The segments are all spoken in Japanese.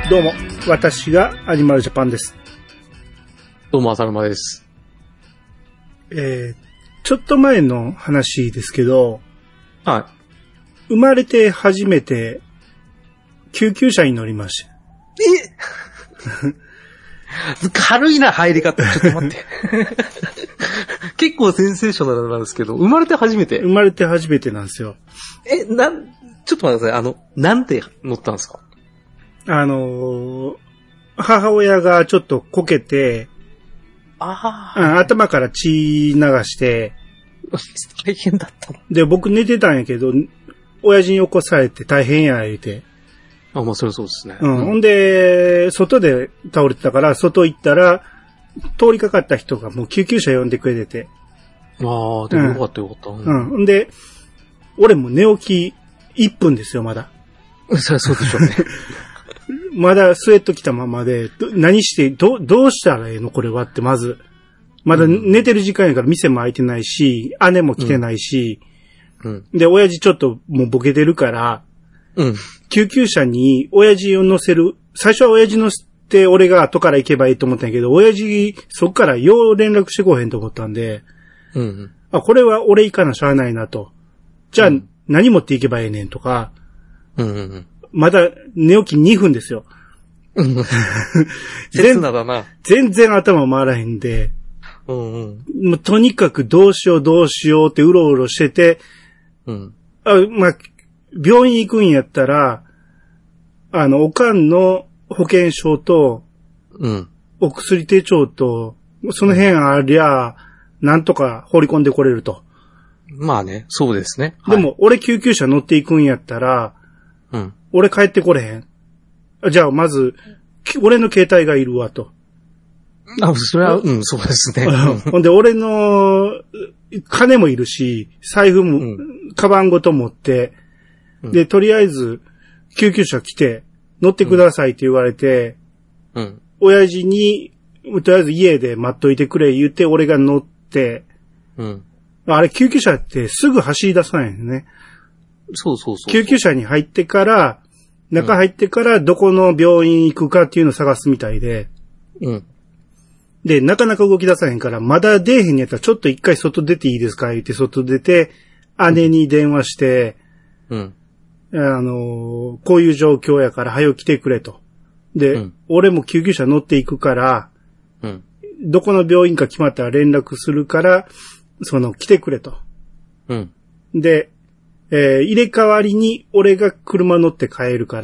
どうも、私がアニマルジャパンです。 どうも、浅沼です。 ちょっと前の話ですけど、 はい。 生まれて初めて救急車に乗りました。 軽いな、入り方。ちょっと待って。結構センセーショナルなんですけど、生まれて初めてなんですよ。 ちょっと待ってください。なんて乗ったんですか？ 母親がちょっとこけて、頭から血流して、 大変だったの。 で、僕寝てたんやけど、親父に起こされて大変や、言うて。 まあそれそうですね。 ほんで、外で倒れてたから、外行ったら、通りかかった人がもう救急車呼んでくれてて。 でもよかったよかった。 ほんで、俺も寝起き1分ですよ、まだ。 そりゃそうでしょうね。 まだスウェット着たままで、何して、どうしたらええのこれはって、まず。まだ寝てる時間やから店も開いてないし、姉も来てないし、で、親父ちょっともうボケてるから、救急車に親父を乗せる。最初は親父乗せて俺が後から行けばいいと思ったんやけど、親父そっからよう連絡してこへんと思ったんで、これは俺行かなしゃあないなと。じゃあ、何持って行けばええねんとか、まだ寝起き2分ですよ。 切なだな。 全然頭回らへんで、もうとにかくどうしようってうろうろしてて、病院行くんやったら、おかんの保険証と、お薬手帳と、その辺ありゃ、なんとか放り込んでこれると。 まあね、そうですね。 でも、俺救急車乗っていくんやったら、俺帰ってこれへん。じゃあ、まず、俺の携帯がいるわと。 それは、そうですね。 ほんで、俺の金もいるし、財布も、カバンごと持って、で、とりあえず、救急車来て、乗ってくださいって言われて、親父に、とりあえず家で待っといてくれ言って、俺が乗って、あれ、救急車ってすぐ走り出さないよね。 そう。 救急車に入ってから、中入ってからどこの病院行くかっていうのを探すみたいで、で、なかなか動き出さへんから、まだ出えへんやったらちょっと一回外出ていいですか言って外出て、姉に電話して、こういう状況やから早く来てくれと。で、俺も救急車乗っていくから、どこの病院か決まったら連絡するから、来てくれと。で、入れ替わりに俺が車乗って帰るから、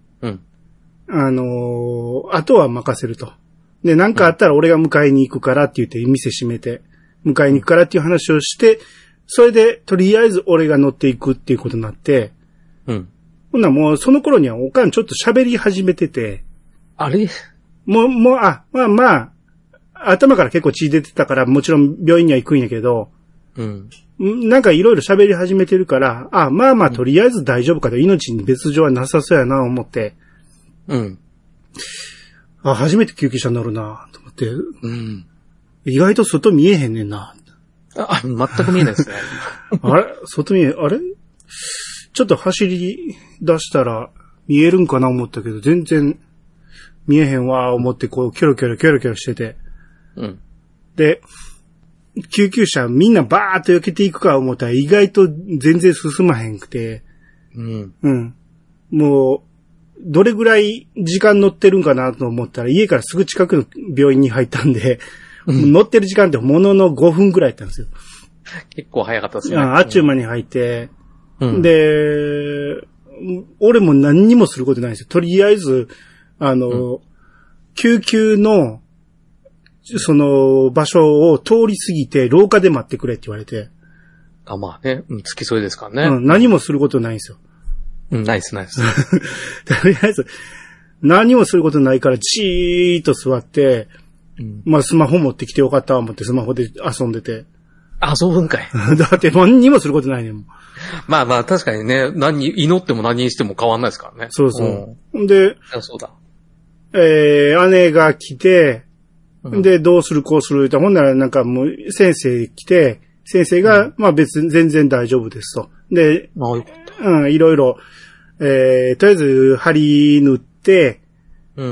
あとは任せると。で、なんかあったら俺が迎えに行くからって言って店閉めて、迎えに行くからっていう話をして、それでとりあえず俺が乗っていくっていうことになって、ほんならもうその頃にはおかんちょっと喋り始めてて、 あれ頭から結構血出てたからもちろん病院には行くんやけど、なんかいろいろ喋り始めてるから、とりあえず大丈夫かと、命に別状はなさそうやな思って、初めて救急車乗るなと思って、意外と外見えへんねんな。 全く見えないですね。 外見え、ちょっと走り出したら見えるんかな思ったけど、全然見えへんわ思ってこう、キョロキョロしてて。で、救急車みんなバーっと避けていくか思ったら意外と全然進まへんくて。もう、どれぐらい時間乗ってるんかなと思ったら家からすぐ近くの病院に入ったんで、乗ってる時間ってものの5分ぐらいやったんですよ。 結構早かったですね。 あっちゅう間に入って、で、俺も何にもすることないんですよ。とりあえず、救急の、場所を通り過ぎて廊下で待ってくれって言われて。 付き添いですからね。 何もすることないんですよ。 ないです。 とりあえず、何もすることないからじーっと座って、スマホ持ってきてよかったわ思ってスマホで遊んでて。 遊ぶんかい。 だって何にもすることないねん。 確かにね、祈っても何にしても変わんないですからね。 そう。で、 そうだ。 姉が来て、で、どうするこうするって、ほんならなんかもう先生来て、先生が、別に全然大丈夫ですと。で、 よかった。 いろいろ、とりあえず針塗って、 うん。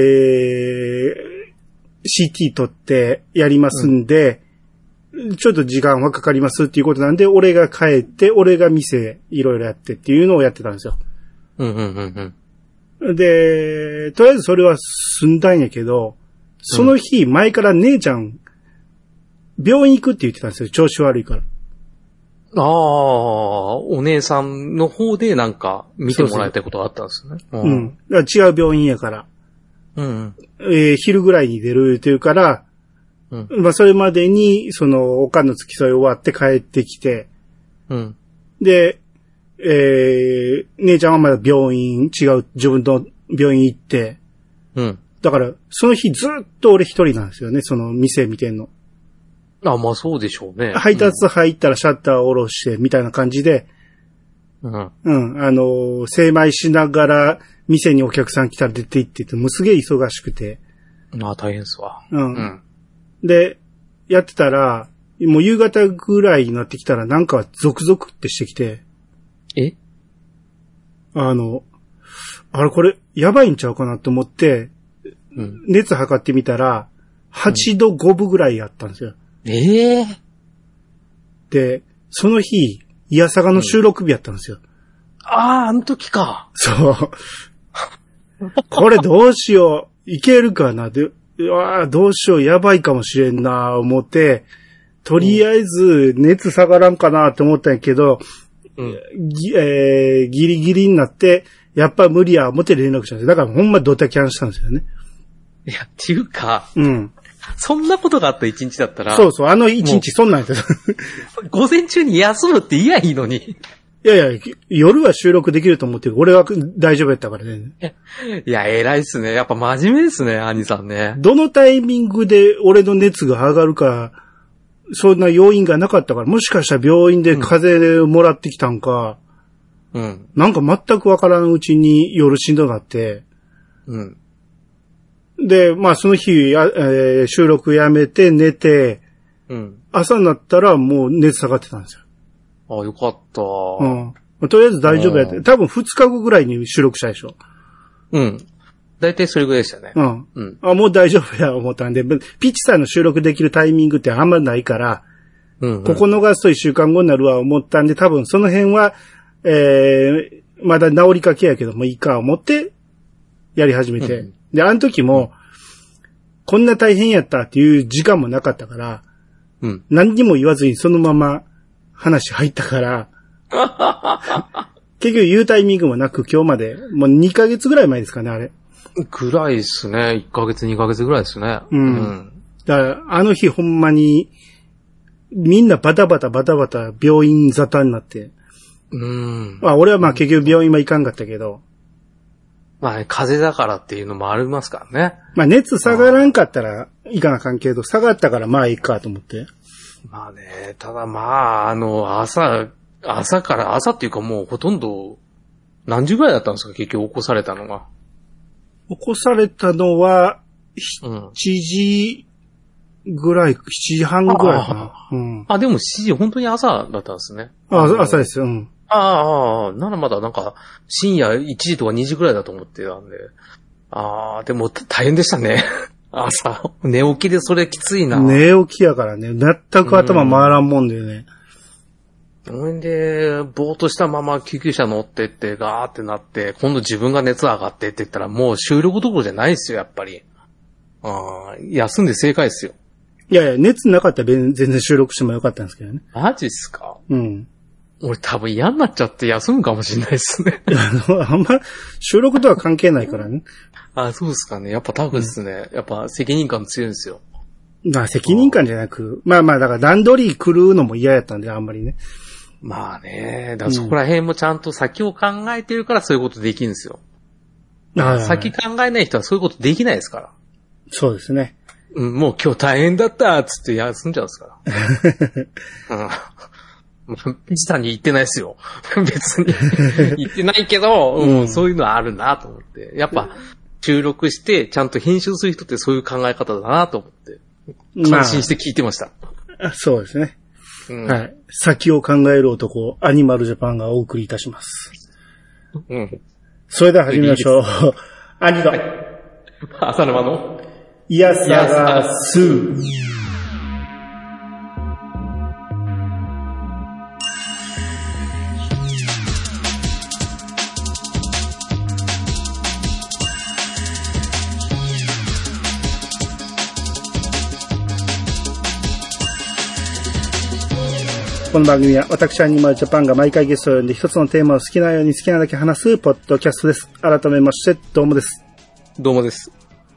CT 取ってやりますんで、ちょっと時間はかかりますっていうことなんで、俺が帰って、俺が店いろいろやってっていうのをやってたんですよ。で、とりあえずそれは済んだんやけど、その日前から姉ちゃん、病院行くって言ってたんですよ。調子悪いから。 ああ、お姉さんの方でなんか見てもらいたいことがあったんですね。 うん。だから違う病院やから。昼ぐらいに出るっていうから、まあそれまでに、おかんの付き添い終わって帰ってきて、で、姉ちゃんはまだ病院、違う自分の病院行って、だから、その日ずっと俺一人なんですよね、その店見てんの。 あ、まあそうでしょうね。 配達入ったらシャッター下ろして、みたいな感じで、精米しながら、店にお客さん来たら出て行ってて、もうすげえ忙しくて。 ああ、大変っすわ。 で、やってたら、もう夕方ぐらいになってきたら、なんかゾクゾクってしてきて。あれこれ、やばいんちゃうかなと思って、熱測ってみたら、8度5分ぐらいあったんですよ。で、その日、いやさがの収録日やったんですよ。 あの時か。 そう。これどうしよう、いけるかなで、どうしよう、やばいかもしれんな、思って、とりあえず熱下がらんかなって思ったんやけど、ギリギリになって、やっぱ無理や、思って連絡したんですよ。だからほんまドタキャンしたんですよね。 いや、っていうか、そんなことがあった一日だったら。 そうそう、一日そんなんですよ。 午前中に休むって言やいいのに。 いやいや、夜は収録できると思ってる。俺は大丈夫やったからね。 いや、偉いっすね。やっぱ真面目ですね、兄さんね。 どのタイミングで俺の熱が上がるか、そんな要因がなかったから、もしかしたら病院で風邪もらってきたんか、なんか全くわからんうちに夜しんどなって、で、まあその日、収録やめて寝て、朝になったらもう熱下がってたんですよ。 ああ、よかった。 とりあえず大丈夫やって。多分2日後ぐらいに収録したでしょ。 だいたいそれぐらいでしたね。 もう大丈夫や思ったんで、ピッチさんの収録できるタイミングってあんまないから、ここ逃すと1週間後になるわ思ったんで、多分その辺は、まだ治りかけやけどもいいか思って、やり始めて。で、あの時も、こんな大変やったっていう時間もなかったから、何にも言わずにそのまま話入ったから、結局言うタイミングもなく今日まで、もう2ヶ月ぐらい前ですかね、あれ。 ぐらいですね。1ヶ月、2ヶ月ぐらいですね。 だからあの日ほんまに、みんなバタバタ病院沙汰になって。俺はまあ結局病院は行かんかったけど。 まあね、風邪だからっていうのもありますからね。 まあ熱下がらんかったらいかなあかんけど、下がったからまあいいかと思って。 まあね、ただまあ、朝っていうかもうほとんど、何時ぐらいだったんですか結局起こされたのが。 起こされたのは、7時ぐらい、7時半ぐらいかな。 でも7時本当に朝だったんですね。 朝ですよ。 ならまだなんか、深夜1時とか2時ぐらいだと思ってたんで。でも大変でしたね。朝、寝起きでそれきついな。 寝起きやからね。全く頭回らんもんだよね。 それで、ぼーっとしたまま救急車乗ってって、ガーってなって、今度自分が熱上がってって言ったら、もう収録どころじゃないですよ、やっぱり。休んで正解ですよ。 いやいや、熱なかったら全然収録してもよかったんですけどね。 マジっすか？俺多分嫌になっちゃって休むかもしれないですね。 あんま、収録とは関係ないからね。 そうですかね。やっぱタフですね。やっぱ責任感強いんですよ。 責任感じゃなく、だから段取り来るのも嫌やったんで、あんまりね。 まあね、だからそこら辺もちゃんと先を考えてるからそういうことできるんですよ。先考えない人はそういうことできないですから。 そうですね。 もう今日大変だったっつって休んじゃうんですから。ピチさんに言ってないですよ。別に。言ってないけど、そういうのはあるなと思って。やっぱ、収録してちゃんと編集する人ってそういう考え方だなと思って。感心して聞いてました。 そうですね。はい。先を考える男、アニマルジャパンがお送りいたします。それでは始めましょう。 アンジュド。 浅沼のいやさがす。この番組は私アニマルジャパンが毎回ゲストを呼んで一つのテーマを好きなように好きなだけ話すポッドキャストです。改めましてどうもです。 どうもです。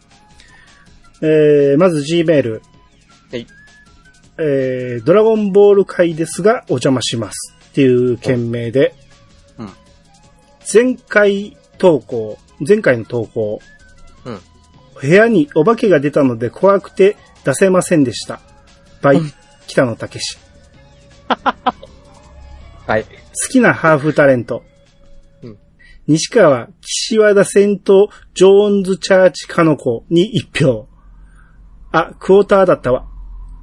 まず G メール。 はい。 ドラゴンボール会ですがお邪魔しますっていう件名で、 うん、 前回の投稿、 うん、 部屋にお化けが出たので怖くて出せませんでした。バイ、北野武。 はい。 好きなハーフタレント。 うん、 西川岸和田セントジョーンズチャーチカノコに1票。あ、クォーターだったわ。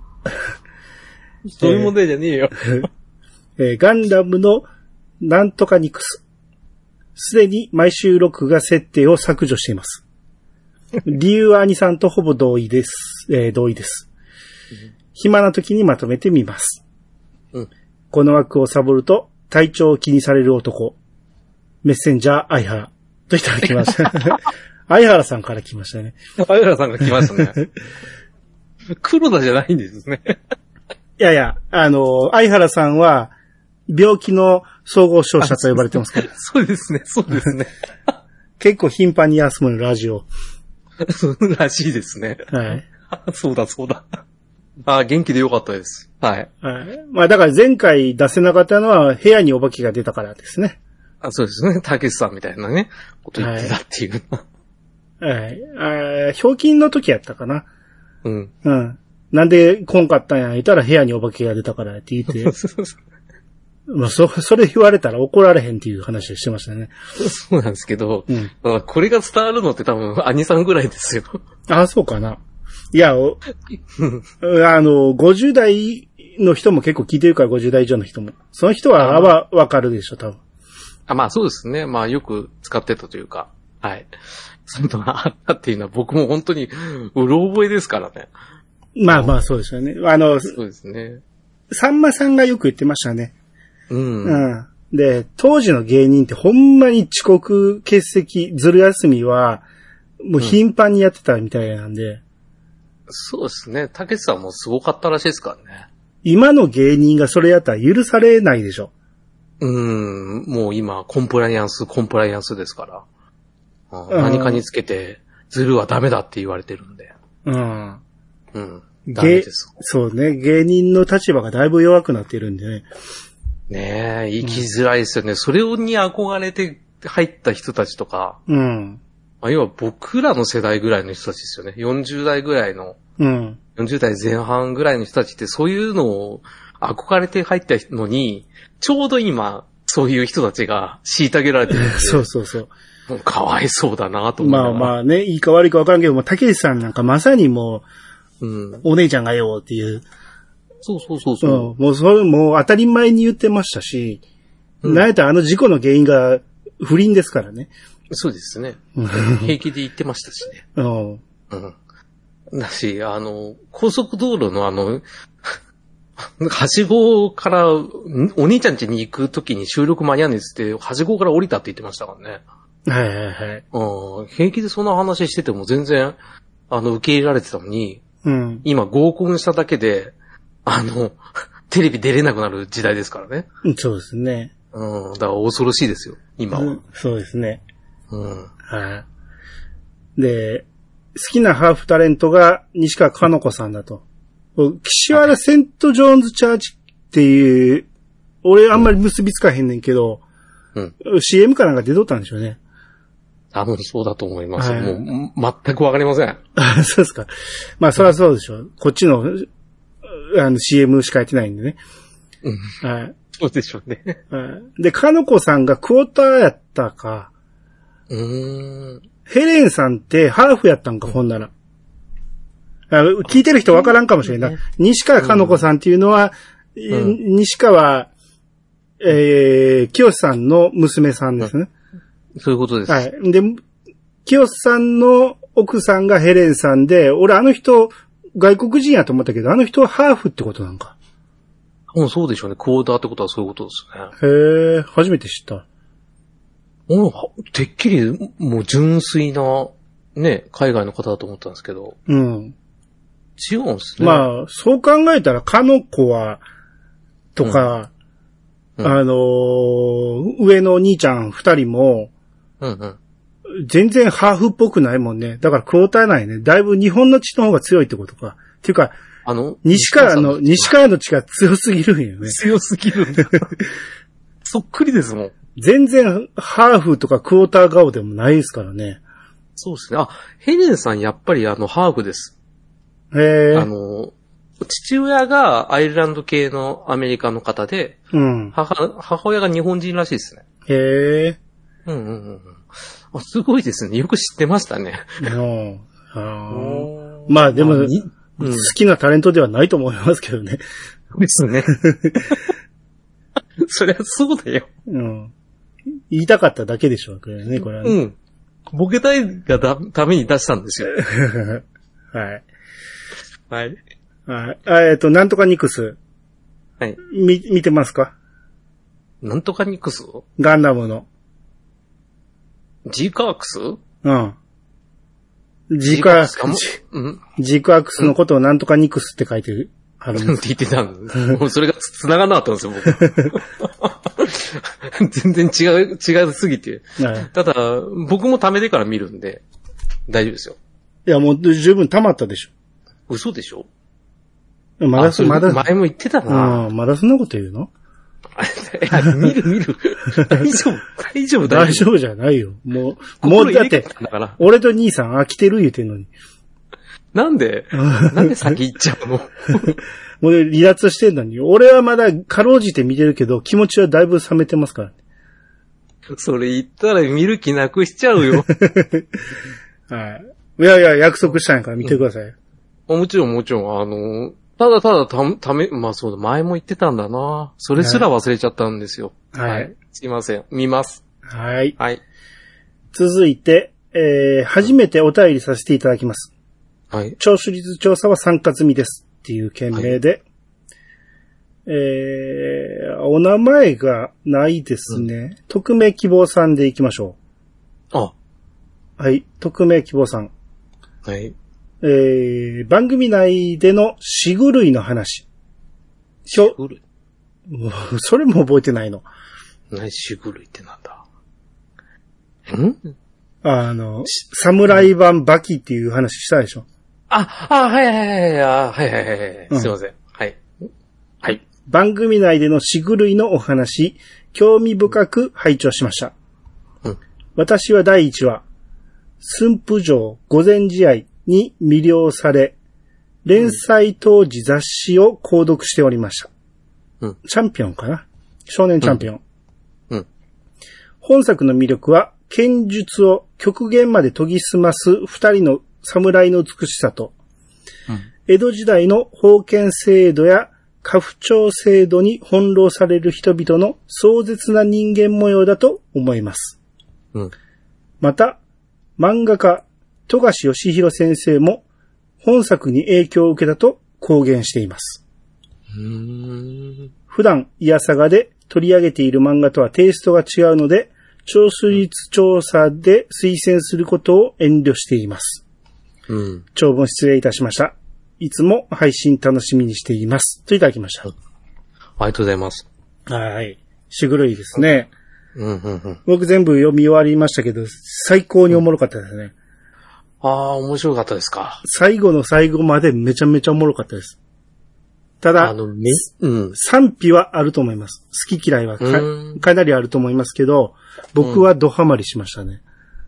そういう問題じゃねえよ。 ガンダムのなんとかニクス。すでに毎週録画設定を削除しています。理由は兄さんとほぼ同意です。同意です。暇な時にまとめてみます。 うん、 この枠をサボると体調を気にされる男。メッセンジャー相原といただきました。相原さんから来ましたね。 相原さんが来ましたね。黒田じゃないんですね。 いやいや、相原さんは病気の総合商社と呼ばれてますから。 そうですね、そうですね。 結構頻繁に休むラジオ。 そうらしいですね。 はい。 そうだそうだ。あ、元気でよかったです。はい。 はい。まあだから前回出せなかったのは部屋にお化けが出たからですね。 あ、そうですね。たけしさんみたいなね、こと言ってたっていう。 はい。ひょうきんの時やったかな。 うん。 うん。なんで来んかったんや言ったら部屋にお化けが出たからって言って。まあそれ言われたら怒られへんっていう話をしてましたね。 そうなんですけど、 うん、 これが伝わるのって多分兄さんぐらいですよ。 あ、そうかな。いや、50代の人も結構聞いてるから、50代以上の人も。その人はわかるでしょ、多分。 あ、まあそうですね。まあよく使ってたというか、はい。そういうのがあったっていうのは僕も本当にうろ覚えですからね。 まあまあそうですよね。 そうですね。 さんまさんがよく言ってましたね。 うん。 うん。で、当時の芸人ってほんまに遅刻、欠席、ずる休みは、もう頻繁にやってたみたいなんで。 そうですね。たけしさんもすごかったらしいですからね。 今の芸人がそれやったら許されないでしょ。 もう今、コンプライアンスですから。何かにつけて、ずるはダメだって言われてるんで。 うん。 うん。ダメです。 そうね。芸人の立場がだいぶ弱くなってるんでね。 ねえ、生きづらいですよね。それに憧れて入った人たちとか。 うん。 要は僕らの世代ぐらいの人たちですよね。40代ぐらいの。 うん。 40代前半ぐらいの人たちってそういうのを憧れて入ったのに、ちょうど今、そういう人たちが虐げられてるんで。 そうそうそう。 もうかわいそうだなと思う。 まあまあね、いいか悪いか分からんけども、竹内さんなんかまさにもう、お姉ちゃんがよっていう。 そうそうそうそう。 もうそれもう当たり前に言ってましたし、なんやったら事故の原因が不倫ですからね。 そうですね。平気で言ってましたしね。だし、高速道路のはしごから、お兄ちゃん家に行くときに収録間に合わねえって言って、はしごから降りたって言ってましたからね。 はいはいはい。平気でそんな話してても全然、受け入れられてたのに、今合コンしただけで、テレビ出れなくなる時代ですからね。 そうですね。 だから恐ろしいですよ、今は。 そうですね。はい。で、好きなハーフタレントが西川かの子さんだと。岸和田セントジョーンズチャーチっていう、俺あんまり結びつかへんねんけど、CM かなんか出とったんでしょうね。 多分そうだと思います。もう、全くわかりません。 そうですか。まあ、そりゃそうでしょう。こっちの、CM しかやってないんでね。はい。 そうでしょうね。 で、かのこさんがクォーターやったか。ヘレンさんってハーフやったんか、ほんなら。聞いてる人わからんかもしれんない。西川かのこさんっていうのは、西川、清さんの娘さんですね。 そういうことです。 はい。で、 清さんの奥さんがヘレンさんで、俺あの人、外国人やと思ったけど、あの人はハーフってことなんか。 そうでしょうね。クォーターってことはそういうことですね。へえ、初めて知った。 てっきり、もう純粋な、ね、海外の方だと思ったんですけど。 うん。 違うんですね。 まあ、そう考えたら、かの子は、とか、上のお兄ちゃん二人も、全然ハーフっぽくないもんね。だからクォーターないね。だいぶ日本の血の方が強いってことか。っていうか、西川の血が強すぎるんよね。 強すぎるんだ。そっくりですもん。 全然ハーフとかクォーター顔でもないですからね。 そうですね。ヘレンさんやっぱりハーフです。 へえ。 父親がアイルランド系のアメリカの方で、母親が日本人らしいですね。 へえ。 すごいですね。よく知ってましたね。 まあでも、好きなタレントではないと思いますけどね。 ですね。そりゃそうだよ。 言いたかっただけでしょうけどね、これはね。 ボケたいがために出したんですよ。 はい。 はい。 なんとかニクス。 はい。 見てますか？ なんとかニクス？ ガンダムの。 ジークアークス？ うん。ジークアークスのことをなんとかニクスって書いてる。 って言ってたんです。もうそれが繋がんなかったんですよ、僕。全然違いすぎて。ただ、僕も貯めてから見るんで、大丈夫ですよ。 いや、もう十分溜まったでしょ。 嘘でしょ？ まだ、 前も言ってたな。 まだそんなこと言うの？ いや、見る。大丈夫じゃないよ。もうだって、俺と兄さん飽きてる言うてんのに。 なんで先行っちゃうの？ もう離脱してんのに。俺はまだかろうじて見てるけど、気持ちはだいぶ冷めてますから。 それ言ったら見る気なくしちゃうよ。 はい。いや、約束したんやから見てください。 もちろん。ただまあそうだ、前も言ってたんだな。それすら忘れちゃったんですよ。 はい。 すいません。見ます。 はい。 はい。 続いて、初めてお便りさせていただきます。 はい。 聴取率調査は参加済みですっていう件名で、お名前がないですね。匿名希望さんでいきましょう。 はい。匿名希望さん。 はい。 番組内での死具類の話。 死具類？ それも覚えてないの。 死具類ってなんだ？ サムライ版バキっていう話したでしょ。 はい。すいません。はい。はい。 番組内での死具類のお話、興味深く拝聴しました。私は第1話、駿府城御前試合に魅了され、連載当時雑誌を購読しておりました。チャンピオンかな？少年チャンピオン。本作の魅力は、剣術を極限まで研ぎ澄ます二人の侍の美しさと、江戸時代の封建制度や家父長制度に翻弄される人々の壮絶な人間模様だと思います。また、漫画家、富樫義弘先生も本作に影響を受けたと公言しています。普段、イヤサガで取り上げている漫画とはテイストが違うので、聴取率調査で推薦することを遠慮しています。長文失礼いたしました。いつも配信楽しみにしています。といただきました。 ありがとうございます。 はい。しぐるいですね。僕全部読み終わりましたけど、最高におもろかったですね。 面白かったですか。 最後の最後までめちゃめちゃおもろかったです。ただ、賛否はあると思います。好き嫌いは かなりあると思いますけど、僕はドハマりしましたね。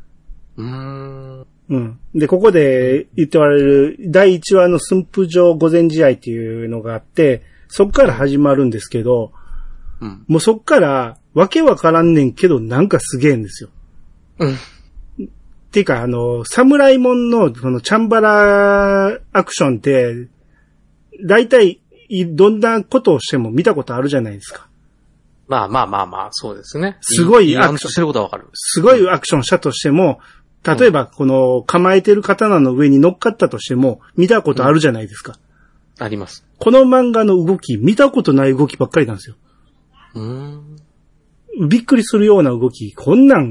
で、ここで言っておられる第1話の駿府城御前試合っていうのがあって、そっから始まるんですけど、もうそっからわけわからんねんけどなんかすげえんですよ。っていうか、侍もんのこのチャンバラアクションって、大体どんなことをしても見たことあるじゃないですか。 まあ、そうですね。 すごいアクション。 してることはわかる。 すごいアクションしたとしても、 例えば、この構えてる刀の上に乗っかったとしても、見たことあるじゃないですか。 あります。 この漫画の動き、見たことない動きばっかりなんですよ。びっくりするような動き、こんなん、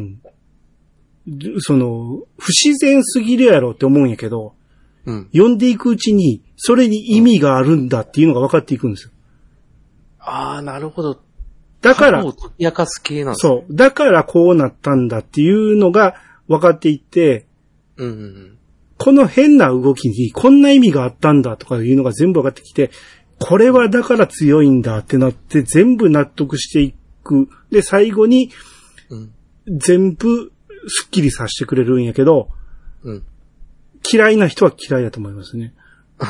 不自然すぎるやろって思うんやけど、読んでいくうちに、それに意味があるんだっていうのが分かっていくんですよ。 ああ、なるほど。 だから、 解き明かす系なんですね。そう。だからこうなったんだっていうのが分かっていって、この変な動きにこんな意味があったんだとかいうのが全部分かってきて、これはだから強いんだってなって全部納得していく。で、最後に、全部スッキリさせてくれるんやけど、嫌いな人は嫌いだと思いますね。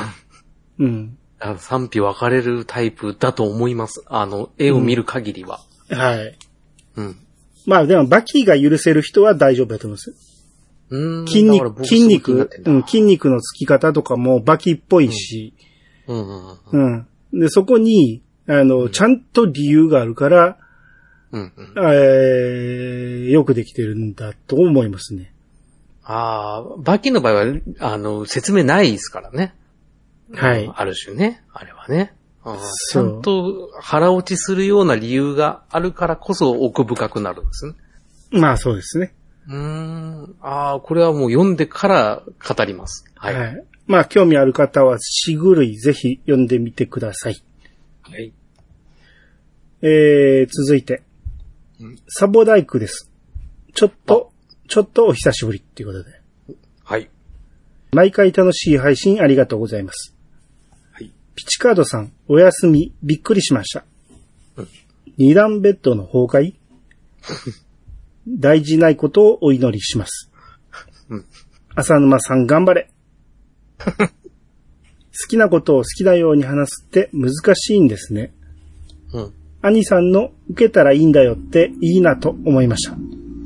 賛否分かれるタイプだと思います。絵を見る限りは。 はい。まあでも、バキが許せる人は大丈夫だと思います。筋肉のつき方とかもバキっぽいし、で、そこに、ちゃんと理由があるから、よくできてるんだと思いますね。 バキの場合は、説明ないですからね。 はい。 ある種ね、あれはね。ちゃんと腹落ちするような理由があるからこそ奥深くなるんですね。 まあそうですね。 これはもう読んでから語ります。はい。 まあ興味ある方はしぐるいぜひ読んでみてください。 はい。 続いて、サボダイクです。ちょっとお久しぶりっていうことで。 はい。 毎回楽しい配信ありがとうございます。 はい。 ピチカードさん、お休み、びっくりしました。二段ベッドの崩壊大事ないことをお祈りします。浅沼さん頑張れ。好きなことを好きなように話すって難しいんですね。兄さんの受けたらいいんだよっていいなと思いました。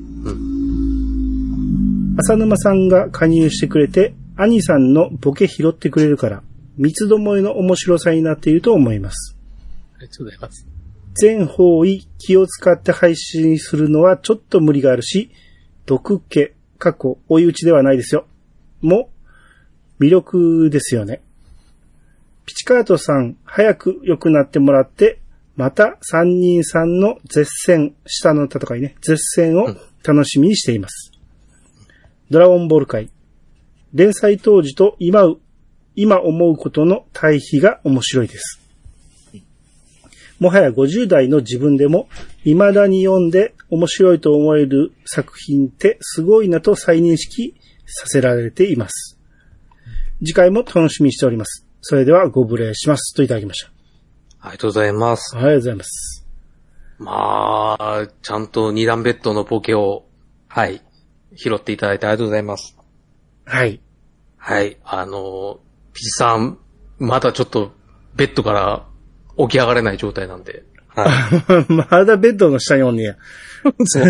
浅沼さんが加入してくれて、兄さんのボケ拾ってくれるから、三つどもえの面白さになっていると思います。 ありがとうございます。 全方位気を使って配信するのはちょっと無理があるし、毒気、過去、追い打ちではないですよ。も、魅力ですよね。ピチカートさん、早く良くなってもらって、また三人さんの絶戦、下の戦いね、絶戦を楽しみにしています。ドラゴンボール界。連載当時と今思うことの対比が面白いです。もはや50代の自分でも未だに読んで面白いと思える作品ってすごいなと再認識させられています。次回も楽しみにしております。それではご無礼しますといただきました。 ありがとうございます。 ありがとうございます。 まあ、ちゃんと二段ベッドのボケを、はい、拾っていただいてありがとうございます。 はい。 はい、ピチさん、まだちょっとベッドから起き上がれない状態なんで。 はい、まだベッドの下におんねや。 そう。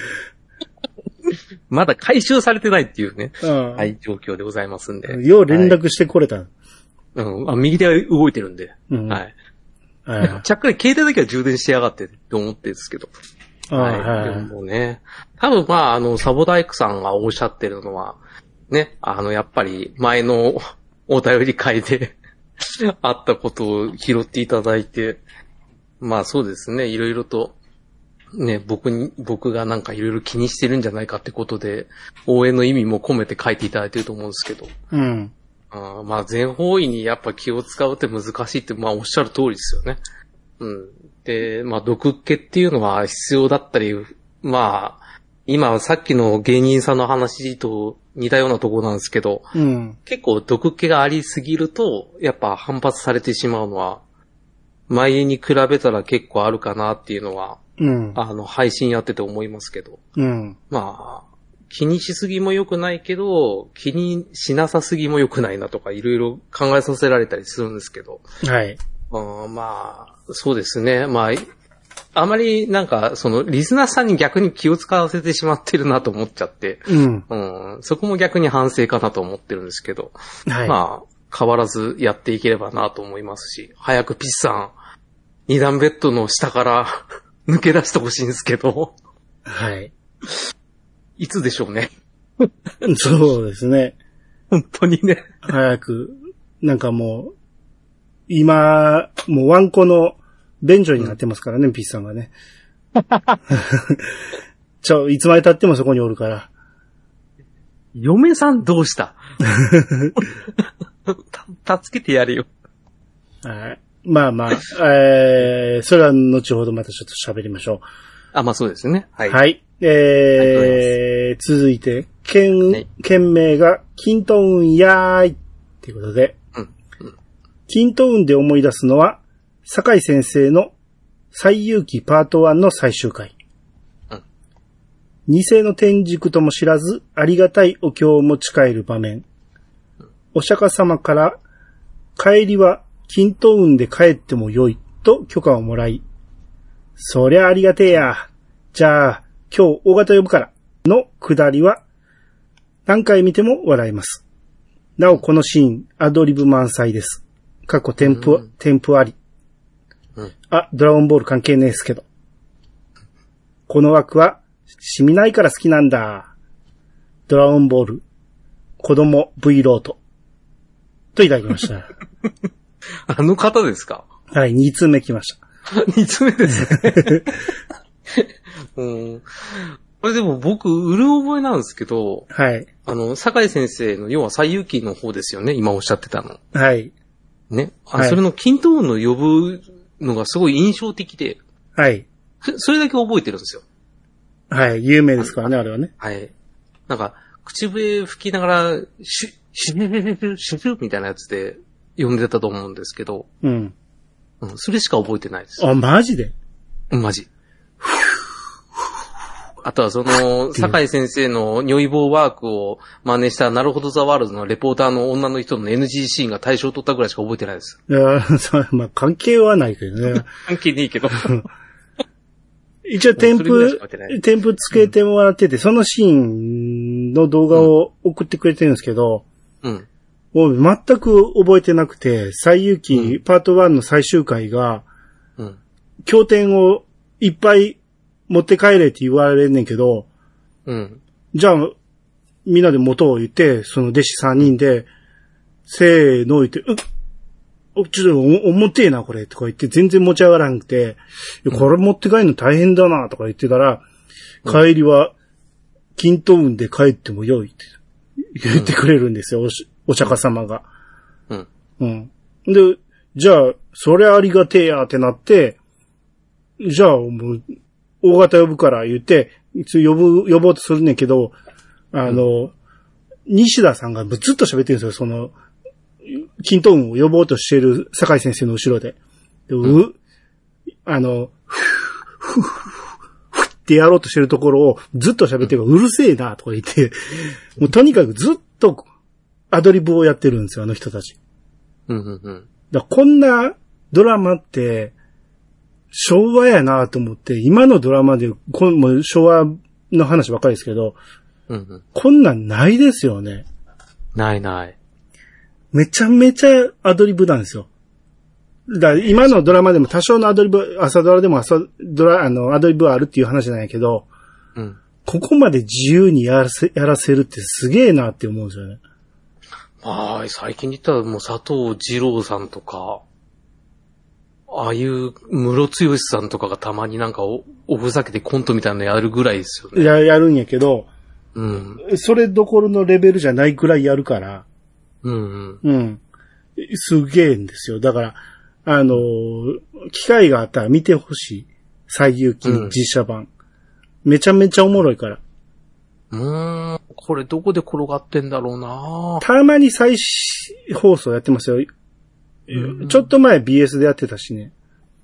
まだ回収されてないっていうね、はい、状況でございますんで。 よう連絡してこれた。 右手は動いてるんで。はい。ちゃっかり携帯だけは充電してやがってって思ってるんですけど。はい。でもね、多分まあ、サボダイクさんがおっしゃってるのは、ね、やっぱり前のお便り会であったことを拾っていただいて、まあそうですね、いろいろと、ね、僕がなんかいろいろ気にしてるんじゃないかってことで、応援の意味も込めて書いていただいてると思うんですけど。まあ全方位にやっぱ気を使うって難しいって、まあおっしゃる通りですよね。で、まあ毒気っていうのは必要だったり、まあ、今さっきの芸人さんの話と似たようなところなんですけど、結構毒気がありすぎると、やっぱ反発されてしまうのは、前に比べたら結構あるかなっていうのは、配信やってて思いますけど、まあ、気にしすぎも良くないけど、気にしなさすぎも良くないなとかいろいろ考えさせられたりするんですけど。 はい。 まあ、そうですね。まあ、あまりなんか、リスナーさんに逆に気を使わせてしまってるなと思っちゃって、そこも逆に反省かなと思ってるんですけど、はい、まあ、変わらずやっていければなと思いますし、早くピッチさん、二段ベッドの下から抜け出してほしいんですけど、 はい。 いつでしょうね。 そうですね。 本当にね。 早く、なんかもう、今、もうワンコの便所になってますからね、ピッさんがね。いつまで経ってもそこにおるから。 嫁さんどうした助けてやれよ。 はい。まあまあ、それは後ほどまたちょっと喋りましょう。 あ、まあそうですね。はい。 はい。続いて、県名が、キントウンやーい。ということで、キントウンで思い出すのは、酒井先生の最遊記パート1の最終回。偽の天竺とも知らず、ありがたいお経を持ち帰る場面。お釈迦様から、帰りは、キントウンで帰ってもよい、と許可をもらい、そりゃありがてえや。じゃあ、今日大型呼ぶから、のくだりは、何回見ても笑えます。なお、このシーン、アドリブ満載です。過去添付あり。あ、ドラゴンボール関係ねえですけど。この枠は、染みないから好きなんだ。ドラゴンボール、子供 V ロート。といただきました。 あの方ですか？ はい、2通目来ました。 2通目ですね。これでも僕、うる覚えなんですけど、 はい。 酒井先生の、要は最遊記の方ですよね、今おっしゃってたの。 はい。 ね。 はい、 それのキントーンの呼ぶのがすごい印象的で、 はい。 それだけ覚えてるんですよ。 はい、有名ですからね、あれはね。 はい。なんか、口笛吹きながら、シュみたいなやつで呼んでたと思うんですけど、 うん。 それしか覚えてないです。 あ、マジで？ マジ。あとは酒井先生の如意棒ワークを真似したなるほどザワールドのレポーターの女の人の NG シーンが大賞を取ったぐらいしか覚えてないです。 いや、まあ関係はないけどね。 関係ねえけど。 一応添付つけてもらってて、そのシーンの動画を送ってくれてるんですけど、もう全く覚えてなくて、最遊記パート1の最終回が、経典をいっぱい持って帰れって言われんねんけど、じゃあ、みんなで元を言って、その弟子3人で、せーの言って、ちょっと重てえな、これ、とか言って、全然持ち上がらなくて、これ持って帰るの大変だな、とか言ってたら、帰りは、キントウンで帰ってもよいって言ってくれるんですよ、お釈迦様が。で、じゃあ、それありがてえやってなって、じゃあ、もう、大型呼ぶから言って、呼ぼうとするねんけど、西田さんがずっと喋ってるんですよ、キントウンを呼ぼうとしている酒井先生の後ろで。ふってやろうとしてるところをずっと喋ってるから、うるせえな、とか言って、もうとにかくずっとアドリブをやってるんですよ、あの人たち。だこんなドラマって、昭和やなと思って、今のドラマで、もう昭和の話ばっかりですけど、こんなんないですよね。 ない。 めちゃめちゃアドリブなんですよ。だから今のドラマでも多少のアドリブ、朝ドラでもアドリブはあるっていう話なんやけど、ここまで自由にやらせるってすげえなって思うんですよね。 最近で言ったらもう佐藤二朗さんとか、ああいう室剛さんとかがたまになんかおふざけてコントみたいなのやるぐらいですよね。やるんやけど、それどころのレベルじゃないくらいやるから、すげえんですよ。だから、機会があったら見てほしい。最遊記実写版。めちゃめちゃおもろいから。 これどこで転がってんだろうな。 たまに再放送やってますよ。ちょっと前 BS でやってたしね。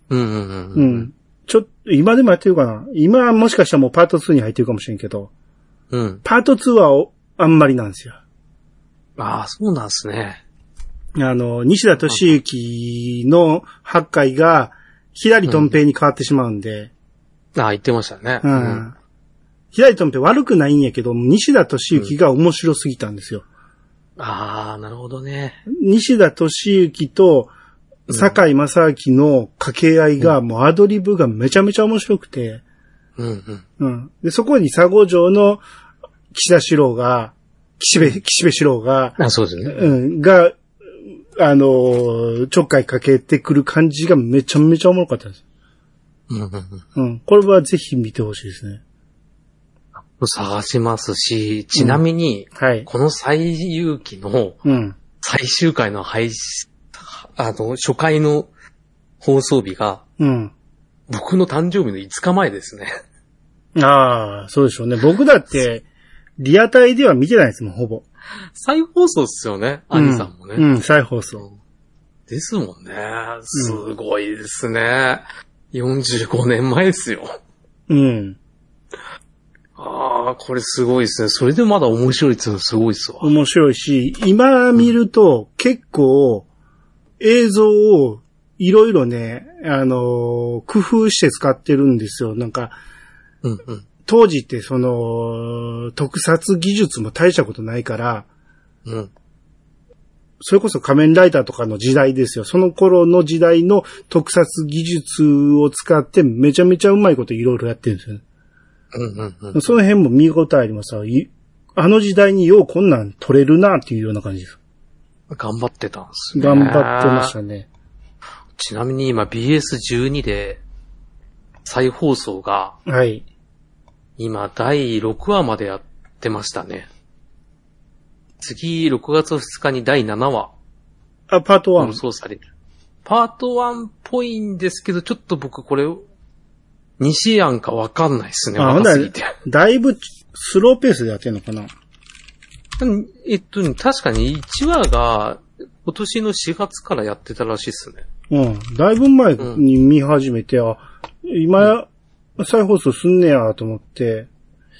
今でもやってるかな。今はもしかしたらもうパート2に入ってるかもしれんけど。パート2はあんまりなんですよ。 そうなんですね。 西田敏行の8回が、左とん平に変わってしまうんで。 言ってましたね。 左とん平悪くないんやけど、西田敏行が面白すぎたんですよ。 なるほどね。 西田敏行と堺正明の掛け合いが、もうアドリブがめちゃめちゃ面白くて。で、そこに佐護城の岸田四郎が、岸辺四郎が、 あ、そうですね。 うん、が、ちょっかいかけてくる感じがめちゃめちゃおもろかったです。うん。これはぜひ見てほしいですね。 探しますし、ちなみに、 はい。 この最遊記の、最終回の初回の放送日が、僕の誕生日の5日前ですね。ああ、そうでしょうね。僕だって、リアタイでは見てないですもん、ほぼ。 再放送っすよね、兄さんもね。 再放送。 ですもんね。すごいですね。45年前ですよ。ああ、これすごいですね。それでまだ面白いっていうのすごいですわ。 面白いし、今見ると結構映像をいろいろね、工夫して使ってるんですよ。なんか、当時って特撮技術も大したことないから、それこそ仮面ライダーとかの時代ですよ。その頃の時代の特撮技術を使ってめちゃめちゃうまいこといろいろやってるんですよ。その辺も見応えありますわ。あの時代にようこんなん撮れるなっていうような感じです。 頑張ってたんですね。 頑張ってましたね。 ちなみに今 BS12 で再放送が、 はい。 今第6話までやってましたね。次6月2日に第7話。 あ、パート1。 放送される。パート1っぽいんですけど、ちょっと僕これ、西案かわかんないですね。若すぎて。 だいぶスローペースでやってんのかな。 確かに1話が今年の4月からやってたらしいですね。だいぶ前に見始めて、今、再放送すんねやと思って。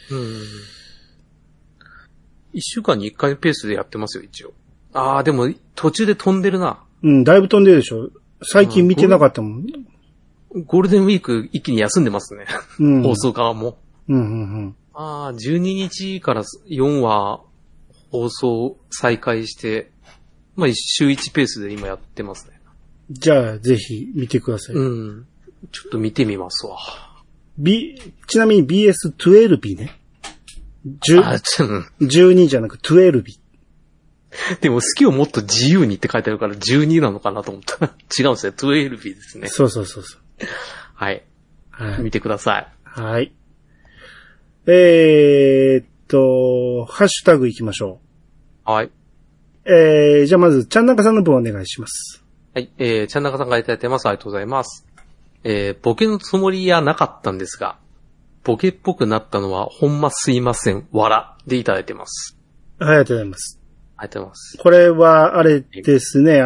1週間に1回ペースでやってますよ、一応。でも途中で飛んでるな。 だいぶ飛んでるでしょ。最近見てなかったもん。 ゴールデンウィーク一気に休んでますね。放送側も。12日から4話放送再開して、週1ペースで今やってますね。 じゃあ、ぜひ見てください。 ちょっと見てみますわ。 ちなみに BS12 ね。12じゃなく12。 でも好きをもっと自由にって書いてあるから12なのかなと思ったら違うんですね。12ですね。 そう。 はい。見てください。 はい。ハッシュタグ行きましょう。はい。 じゃあまず、ちゃんなかさんの分お願いします。 はい。ちゃんなかさんがいただいてます。ありがとうございます。ボケのつもりやなかったんですが、ボケっぽくなったのはほんますいません。わら。でいただいてます。 ありがとうございます。 ありがとうございます。 これは、あれですね、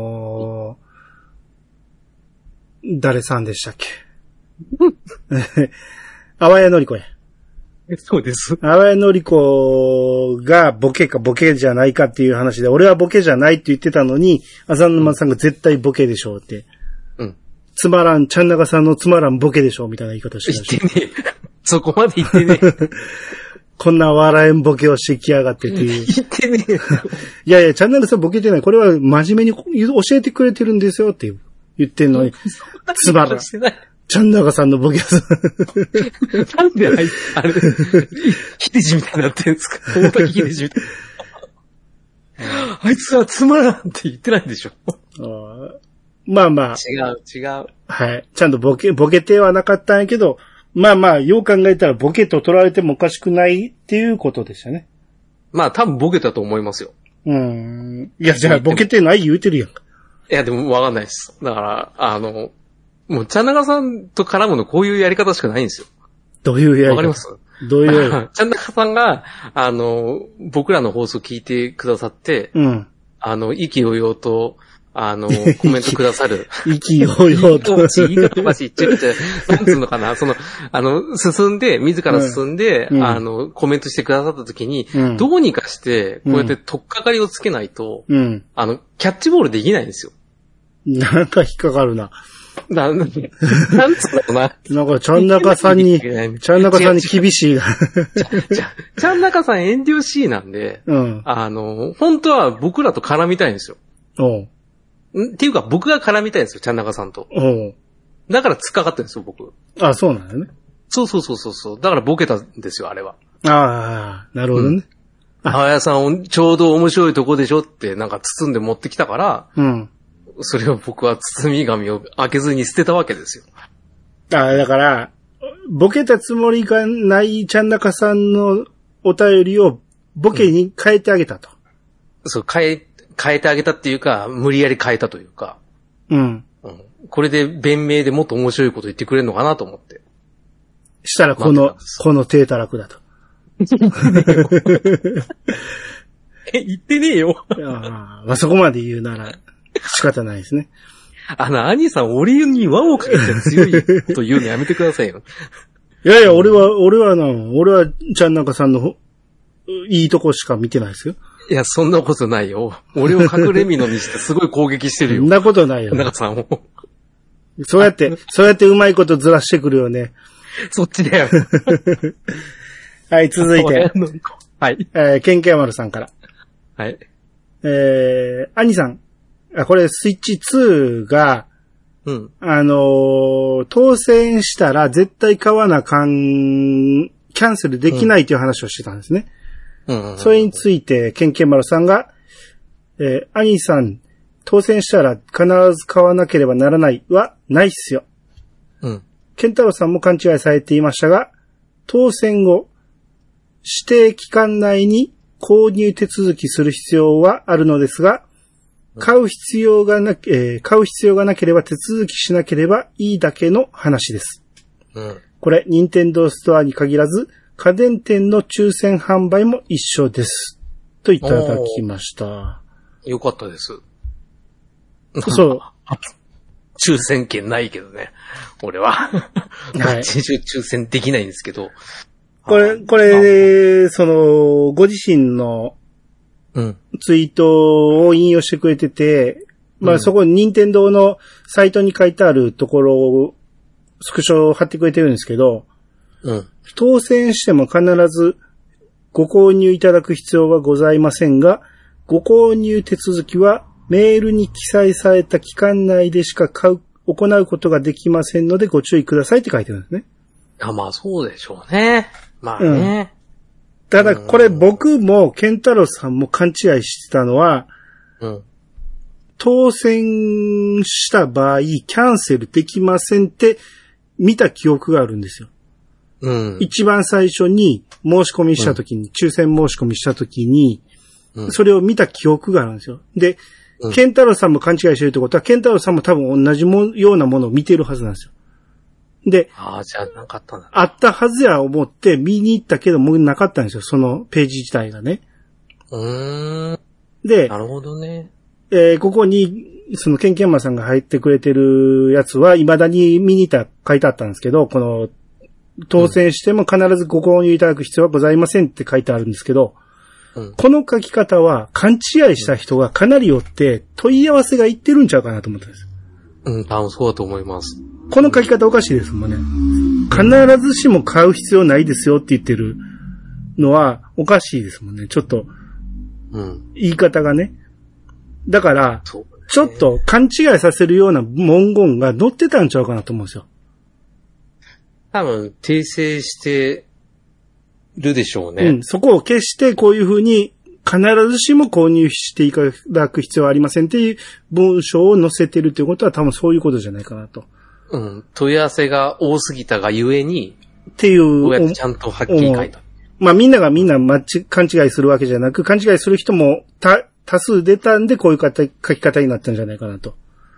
誰さんでしたっけあわやのりこや。 そうです。 あわやのりこがボケかボケじゃないかっていう話で、俺はボケじゃないって言ってたのに、浅沼さんが絶対ボケでしょうって。つまらん、ちゃんなかさんのつまらんボケでしょうみたいな言い方してました。言ってねえ。そこまで言ってねえ。 こんな笑えんボケをしてきやがってっていう。 言ってねえ。 いや、ちゃんなかさんボケてない。これは真面目に教えてくれてるんですよって言ってんのに。つまらん。ちゃんなかさんのボケはなんであれ、ヒデジみたいになってるんですか？大滝ヒデジみたいな。あいつはつまらんって言ってないんでしょ。 まあ。 違う。 はい。ちゃんとボケてはなかったんやけど、よう考えたらボケと取られてもおかしくないっていうことでしたね。 多分ボケたと思いますよ。 いや、じゃあボケてない言うてるやんか。 いや、でもわかんないです。だから、もう、ちゃんなかさんと絡むのこういうやり方しかないんですよ。 どういうやり方？ わかります？ どういうやり方？ ちゃんなかさんが、僕らの放送聞いてくださって、意気揚々と、コメントくださる。 意気揚々と。 言い方ばし、なんつうのかな、自ら進んで、コメントしてくださった時に、どうにかして、こうやって取っかかりをつけないと、キャッチボールできないんですよ。 なんか引っかかるな。 なんつうんだろうな。 なんか、ちゃんなかさんに厳しいな。 ちゃんなかさん遠慮しいなんで、本当は僕らと絡みたいんですよ。っていうか、僕が絡みたいんですよ、ちゃんなかさんと。だから突っかかってるんですよ、僕。 あ、そうなんだよね。 そう。だからボケたんですよ、あれは。 ああ、なるほどね。 あやさんちょうど面白いとこでしょってなんか包んで持ってきたから、 うん。 それを僕は包み紙を開けずに捨てたわけですよ。 ああ、だから、ボケたつもりがないちゃんなかさんのお便りをボケに変えてあげたと。 そう、変えてあげたっていうか、無理やり変えたというか。 うん。 これで弁明でもっと面白いこと言ってくれるのかなと思って。 したらこの低たらくだと。 言ってねえよ。 まあ、そこまで言うなら仕方ないですね。 兄さん、俺に輪をかけて強いこと言うのやめてくださいよ。 いやいや、俺はちゃんなかさんのいいとこしか見てないですよ。 いや、そんなことないよ。俺を隠れみのにしてすごい攻撃してるよ。 そんなことないよ。 ちゃんなかさんを。 そうやってうまいことずらしてくるよね。 そっちだよ。 はい、続いて。 はい。 ケンケンマルさんから。 はい。 兄さん。これ、スイッチ2が、 うん。 当選したら絶対買わなかん、キャンセルできないという話をしてたんですね。それについて、ケンケンマルさんが、兄さん、当選したら必ず買わなければならないはないっすよ。 うん。 ケンタロウさんも勘違いされていましたが、当選後、指定期間内に購入手続きする必要はあるのですが、買う必要がなければ手続きしなければいいだけの話です。 うん。 これ、任天堂ストアに限らず、家電店の抽選販売も一緒です。といただきました。 よかったです。 そう。 抽選券ないけどね。俺は。はい。抽選できないんですけど。 これ、ご自身のツイートを引用してくれてて、まあそこに任天堂のサイトに書いてあるところをスクショを貼ってくれてるんですけど、当選しても必ずご購入いただく必要はございませんが、ご購入手続きはメールに記載された期間内でしか行うことができませんのでご注意くださいって書いてるんですね。 まあそうでしょうね。まあね。 ただこれ僕もケンタロウさんも勘違いしてたのは、当選した場合キャンセルできませんって見た記憶があるんですよ。一番最初に申し込みしたときに、抽選申し込みしたときに、それを見た記憶があるんですよ。で、ケンタロウさんも勘違いしてるってことは、ケンタロウさんも多分同じようなものを見てるはずなんですよ。で、 じゃあなかったんだ。 あったはずや思って見に行ったけどもうなかったんですよ、そのページ自体がね。で、 なるほどね。 ここに、そのケンケンマさんが入ってくれてるやつは、未だに見に行った書いてあったんですけど、この、当選しても必ずご購入いただく必要はございませんって書いてあるんですけど、この書き方は勘違いした人がかなりよって問い合わせがいってるんちゃうかなと思ったんです。 多分そうだと思います。 この書き方おかしいですもんね。必ずしも買う必要ないですよって言ってるのはおかしいですもんね。ちょっと、言い方がね。だから、ちょっと勘違いさせるような文言が載ってたんちゃうかなと思うんですよ。 多分、訂正してるでしょうね。 そこを消してこういうふうに必ずしも購入していただく必要はありませんっていう文章を載せてるということは多分そういうことじゃないかなと。 問い合わせが多すぎたがゆえに、 っていう。 こうやってちゃんとはっきり書いた。 まあみんながみんな勘違いするわけじゃなく、勘違いする人も多数出たんでこういう書き方になったんじゃないかなと。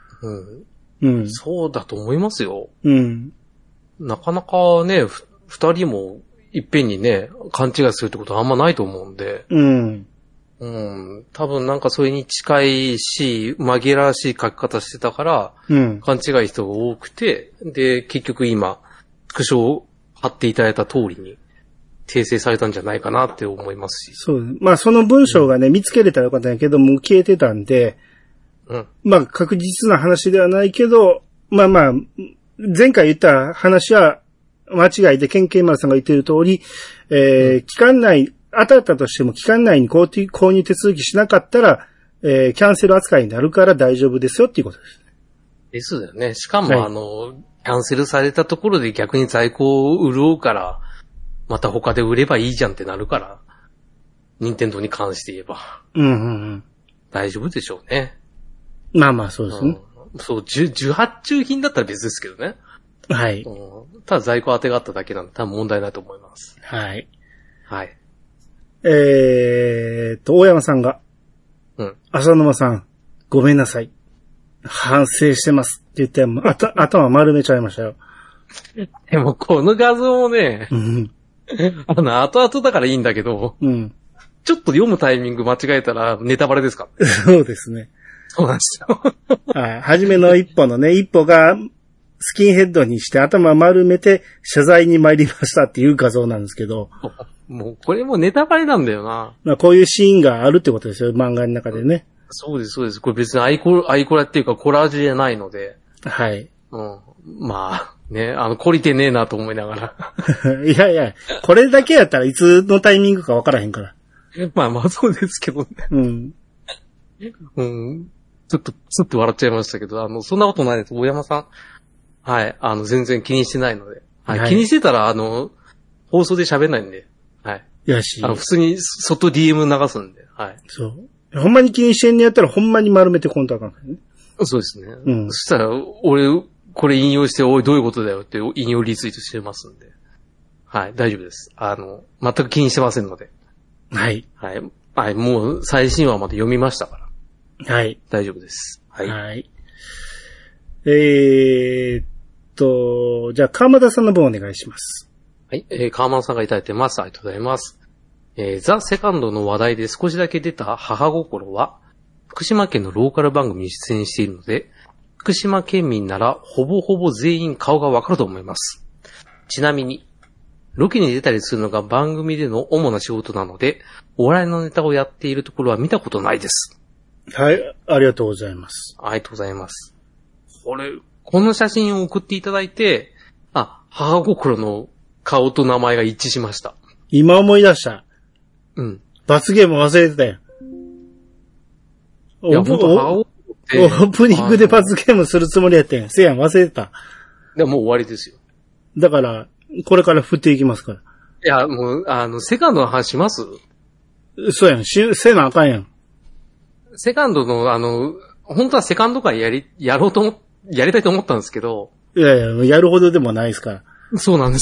そうだと思いますよ。なかなかね、二人もいっぺんにね、勘違いするってことはあんまないと思うんで。多分なんかそれに近いし、紛らわしい書き方してたから、勘違い人が多くて、で、結局今、スクショを貼っていただいた通りに、訂正されたんじゃないかなって思いますし。 そう。まあその文章がね、見つけれたらよかったんやけど、もう消えてたんで、まあ確実な話ではないけど、まあまあ、前回言った話は間違いで、ケンケンマルさんが言っている通り、期間内、当たったとしても期間内に購入手続きしなかったら、キャンセル扱いになるから大丈夫ですよっていうことです。 ですよね。しかも、キャンセルされたところで逆に在庫を潤うから、 また他で売ればいいじゃんってなるから、任天堂に関して言えば。大丈夫でしょうね。 まあまあ、そうですね。 そう、受発注品だったら別ですけどね。 はい。 ただ在庫当てがあっただけなんで多分問題ないと思います。 はい。 はい。 大山さんが、浅沼さん、ごめんなさい。反省してますって言って、頭丸めちゃいましたよ。 でもこの画像もね、後々だからいいんだけど、ちょっと読むタイミング間違えたらネタバレですか？ そうですね。 そうなんですよ。 はい。初めの一歩のね、一歩がスキンヘッドにして頭丸めて謝罪に参りましたっていう画像なんですけど。 もうこれもネタバレなんだよな。 まあこういうシーンがあるってことですよ、漫画の中でね。 そうです、そうです。これ別にアイコラっていうかコラージュじゃないので。 はい。 まあ、ね、懲りてねえなと思いながら。 いやいや、これだけやったらいつのタイミングかわからへんから。 まあまあそうですけどね。ちょっと笑っちゃいましたけど、そんなことないです。大山さん。はい。全然気にしてないので。はい。はい、気にしてたら、放送で喋んないんで。はい。 よし。 普通に、外 DM 流すんで。はい。 そう。ほんまに気にしてんねやったら、ほんまに丸めてコントあかんからね。 そうですね。そしたら、俺、これ引用して、おい、どういうことだよって引用リツイートしてますんで。はい。大丈夫です。全く気にしてませんので。はい。はい。はい。もう、最新話まで読みましたから。はい。大丈夫です。はい。はい。 じゃあ、川又さんの分お願いします。 はい。川又さんがいただいてます。ありがとうございます。ザ・セカンドの話題で少しだけ出た母心は、福島県のローカル番組に出演しているので、福島県民ならほぼほぼ全員顔がわかると思います。ちなみに、ロケに出たりするのが番組での主な仕事なので、お笑いのネタをやっているところは見たことないです。 はい、ありがとうございます。 ありがとうございます。この写真を送っていただいて、母心の顔と名前が一致しました。 今思い出した。罰ゲーム忘れてたよ。 いや、ほんとオープニングで罰ゲームするつもりやってん。せやん、忘れてた。 でももう終わりですよ。 だから、これから振っていきますから。 いや、もう、セカンドの話します？ そうやん、せなあかんやん。 セカンドの、本当はセカンド会やりたいと思ったんですけど。 いやいや、やるほどでもないですから。 そうなんです。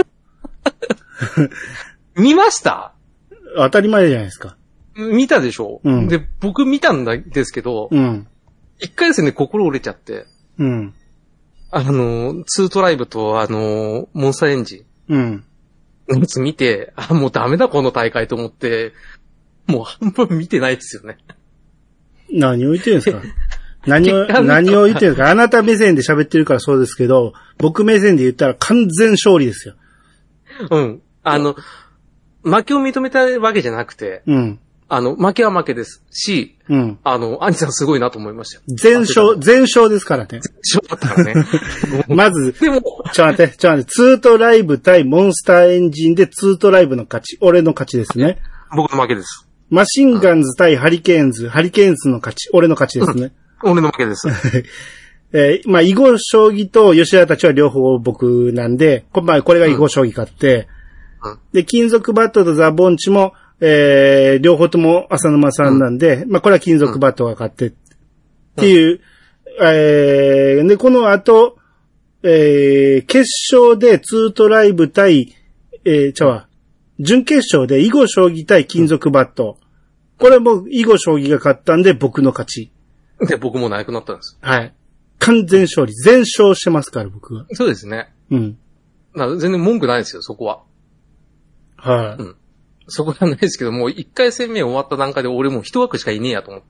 見ました？ 当たり前じゃないですか。 見たでしょ？で、僕見たんですけど、一回ですね、心折れちゃって。ツートライブとモンスターエンジン。やつ見て、もうダメだこの大会と思って、もう半分見てないですよね。 何を言ってるんですか？何を言ってるんですか？あなた目線で喋ってるからそうですけど、僕目線で言ったら完全勝利ですよ。負けを認めたわけじゃなくて、負けは負けですし、アニさんすごいなと思いましたよ。 全勝ですからね。 全勝だったからね。 まず、ちょっと待って、ツートライブ対モンスターエンジンでツートライブの勝ち。俺の勝ちですね。 僕の負けです。 マシンガンズ対ハリケーンズの勝ち。俺の勝ちですね。 俺の負けです。 囲碁将棋と吉田たちは両方僕なんで、これが囲碁将棋勝って、で、金属バットとザ・ボンチも、両方とも浅沼さんなんで、これは金属バットが勝ってっていう、で、この後、決勝でツートライブ対、準決勝で囲碁将棋対金属バット。これも囲碁将棋が勝ったんで僕の勝ち。 で、僕もなくなったんです。 はい。完全勝利。全勝してますから、僕は。 そうですね。全然文句ないですよ、そこは。はい。そこはないですけど、もう一回戦目終わった段階で俺もう一枠しかいねえやと思って。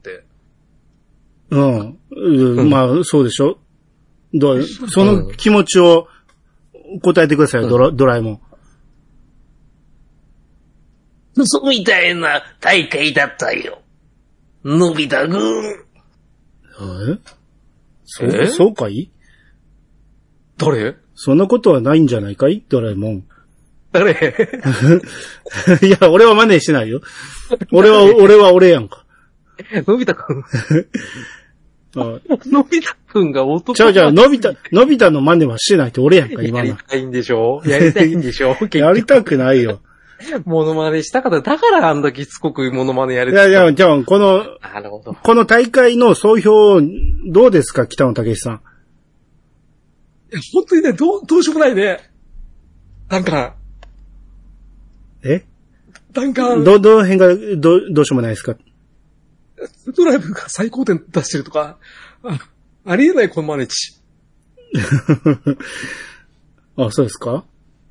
そうでしょ。その気持ちを答えてくださいよ、ドラえもん。 そうみたいな大会だったよ。のび太くん。 そうかい？ 誰？ そんなことはないんじゃないかい？ドラえもん。 誰？ いや、俺は真似しないよ。俺は俺やんか。 のび太くん。 のび太分が男じゃあ、のび太の真似はしてないって俺やんか、今の。 やりたいんでしょやりたいんでしょやりたくないよ。 モノマネしたかった。だからあんだけしつこくモノマネやる。 いや、じゃあ、この大会の総評、どうですか、北野武さん。 本当にね、どうしようもないね。なんか。なんか。 どの辺が、どうしようもないですか。 ドライブが最高点出してるとか、ありえないこのマネチ。 あ、そうですか。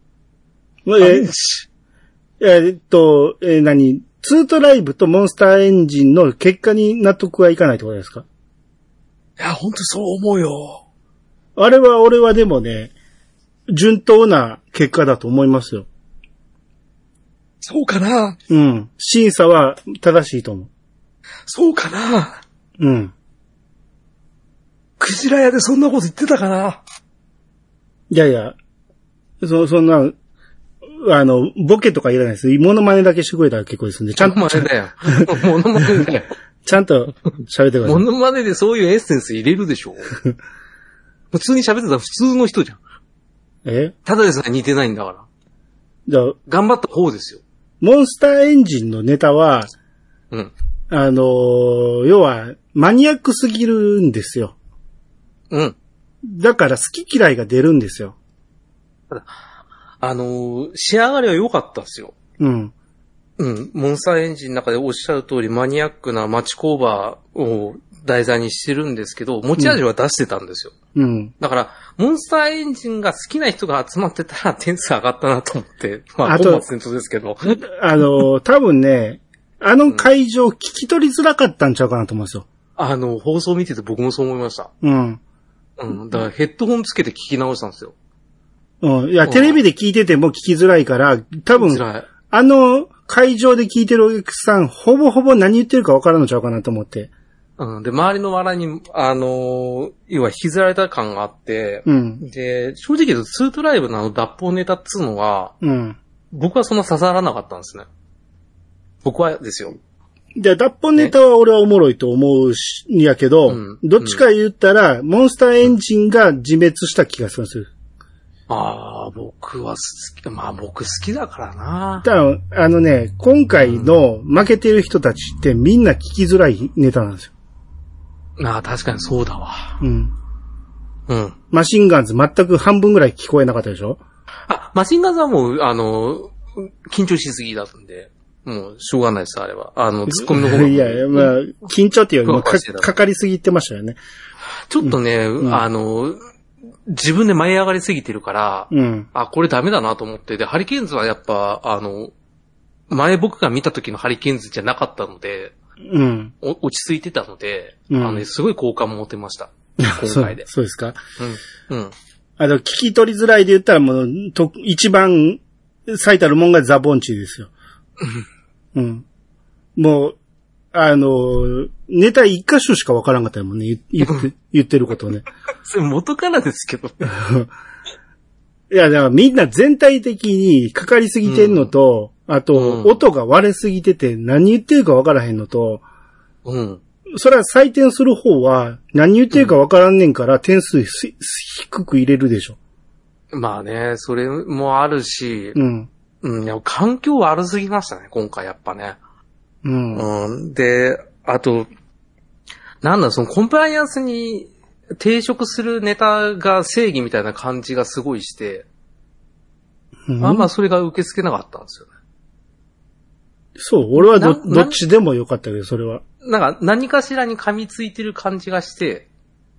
何ツートライブとモンスターエンジンの結果に納得はいかないってことですか？ いや、ほんとそう思うよ。 俺はでもね、順当な結果だと思いますよ。 そうかな？ うん。審査は正しいと思う。 そうかな？ うん。 クジラ屋でそんなこと言ってたかな？ いや、そんな、ボケとかいらないです。モノマネだけしてくれたら結構ですんで、ちゃんと。 モノマネだよ。モノマネだよ。 ちゃんと喋ってください。 モノマネでそういうエッセンス入れるでしょ。普通に喋ってたら普通の人じゃん。ただでさえ似てないんだから。 じゃあ、 頑張った方ですよ。 モンスターエンジンのネタは、 うん。 要は、マニアックすぎるんですよ。 うん。 だから好き嫌いが出るんですよ。 ただ仕上がりは良かったですよ。 うん。 うん。モンスターエンジンの中でおっしゃる通りマニアックな町工場を題材にしてるんですけど、持ち味は出してたんですよ。 うん。 だから、モンスターエンジンが好きな人が集まってたら点数上がったなと思って、まあ、本末転倒ですけど。 多分ね、会場聞き取りづらかったんちゃうかなと思うんですよ。 放送見てて僕もそう思いました。 うん。 うん。だからヘッドホンつけて聞き直したんですよ。 うん。いや、テレビで聞いてても聞きづらいから、多分、会場で聞いてるお客さん、ほぼほぼ何言ってるか分からんのちゃうかなと思って。 うん。で、周りの笑いに、要は引きずられた感があって、 うん。 で、正直言うと、ツートライブの脱法ネタっつうのは、 うん。 僕はそんな刺さらなかったんですね。僕はですよ。 じゃあ、脱法ネタは俺はおもろいと思うんやけど、どっちか言ったら、モンスターエンジンが自滅した気がするんですよ。 僕は僕好きだからな。 ただ、今回の負けてる人たちってみんな聞きづらいネタなんですよ。 確かにそうだわ。 うん。 うん。 マシンガンズ全く半分ぐらい聞こえなかったでしょ？ マシンガンズはもう、緊張しすぎだったんで、もう、しょうがないです、あれは。ツッコミの方が。 いや、まあ、緊張っていうよりもかかりすぎてましたよね。 ちょっとね、自分で舞い上がりすぎてるから、 うん。 これダメだなと思って、で、ハリケーンズはやっぱ、前僕が見た時のハリケーンズじゃなかったので、 うん。 落ち着いてたので、 うん、 すごい好感持てました。今回で。 そうですか。 うん。 聞き取りづらいで言ったらもう、一番最たるもんがザボンチですよ。うん。もう、ネタ一箇所しかわからんかったもんね。言ってることね。 それ元からですけど。 いや、だからみんな全体的にかかりすぎてんのと、あと、音が割れすぎてて何言ってるかわからへんのと、それは採点する方は何言ってるかわからんねんから点数低く入れるでしょ。 まあね、それもあるし、いや、環境悪すぎましたね、今回やっぱね。で、あと、そのコンプライアンスに抵触するネタが正義みたいな感じがすごいして、それが受け付けなかったんですよね。 そう、俺はどっちでもよかったけど、それは。 何かしらに噛みついてる感じがして。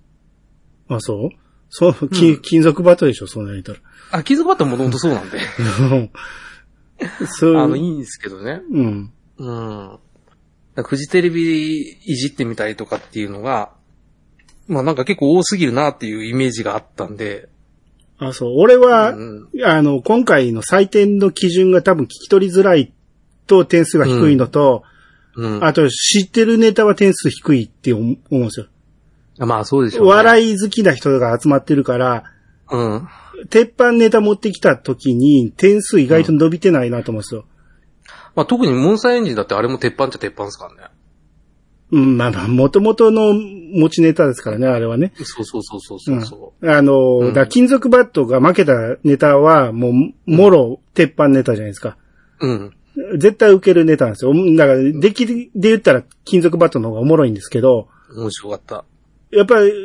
そう金属バットでしょ、そうなりたら。 金属バットもともとそうなんで。いいんですけどね。フジテレビいじってみたりとかっていうのが、結構多すぎるなっていうイメージがあったんで。 俺は、今回の採点の基準が多分聞き取りづらいと点数が低いのと、あと知ってるネタは点数低いって思うんですよ。 そうでしょうね。 笑い好きな人が集まってるから、鉄板ネタ持ってきた時に点数意外と伸びてないなと思うんですよ。 特にモンスターエンジンだってあれも鉄板っちゃ鉄板ですからね。 うん、まあまあ、元々の持ちネタですからね、あれはね。 そう。 だ金属バットが負けたネタは、もう、もろ、鉄板ネタじゃないですか。 うん。 絶対受けるネタなんですよ。だから、出来で言ったら金属バットの方がおもろいんですけど。 面白かった。 やっぱり、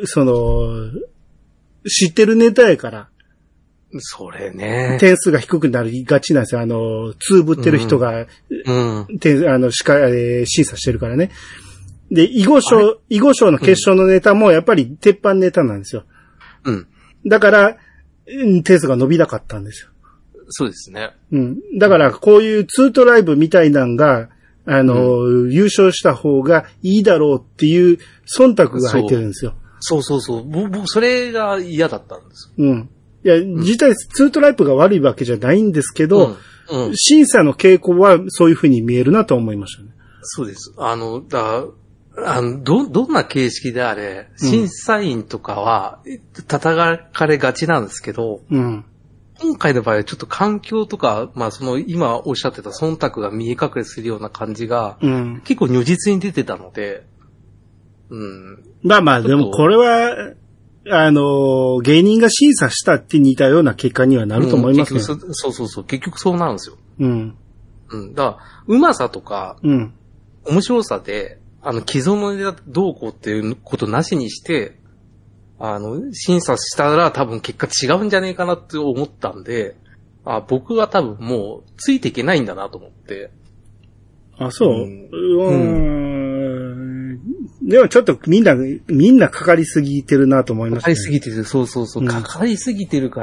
知ってるネタやから。 それね。 点数が低くなりがちなんですよ。通ぶってる人が、審査してるからね。で、囲碁賞の決勝のネタもやっぱり鉄板ネタなんですよ。 うん。 だから、点数が伸びなかったんですよ。 そうですね。 うん。だから、こういうツートライブみたいなんが、優勝した方がいいだろうっていう忖度が入ってるんですよ。 そう。僕、それが嫌だったんですよ。 うん。いや、実際、ツートライブが悪いわけじゃないんですけど、審査の傾向はそういう風に見えるなと思いましたね。 そうです。どんな形式であれ、審査員とかは叩かれがちなんですけど、今回の場合はちょっと環境とか、まあ今おっしゃってた忖度が見え隠れするような感じが、結構如実に出てたので、 まあまあ、でもこれは、芸人が審査したって似たような結果にはなると思いますね。 そう。結局そうなるんですよ。だから、うまさとか、面白さで、既存のネタどうこうっていうことなしにして、審査したら多分結果違うんじゃねえかなって思ったんで、僕は多分もうついていけないんだなと思って。 あ、そう。でもちょっとみんなかかりすぎてるなと思いましたね。 かかりすぎてる、そう。かかりすぎてるから、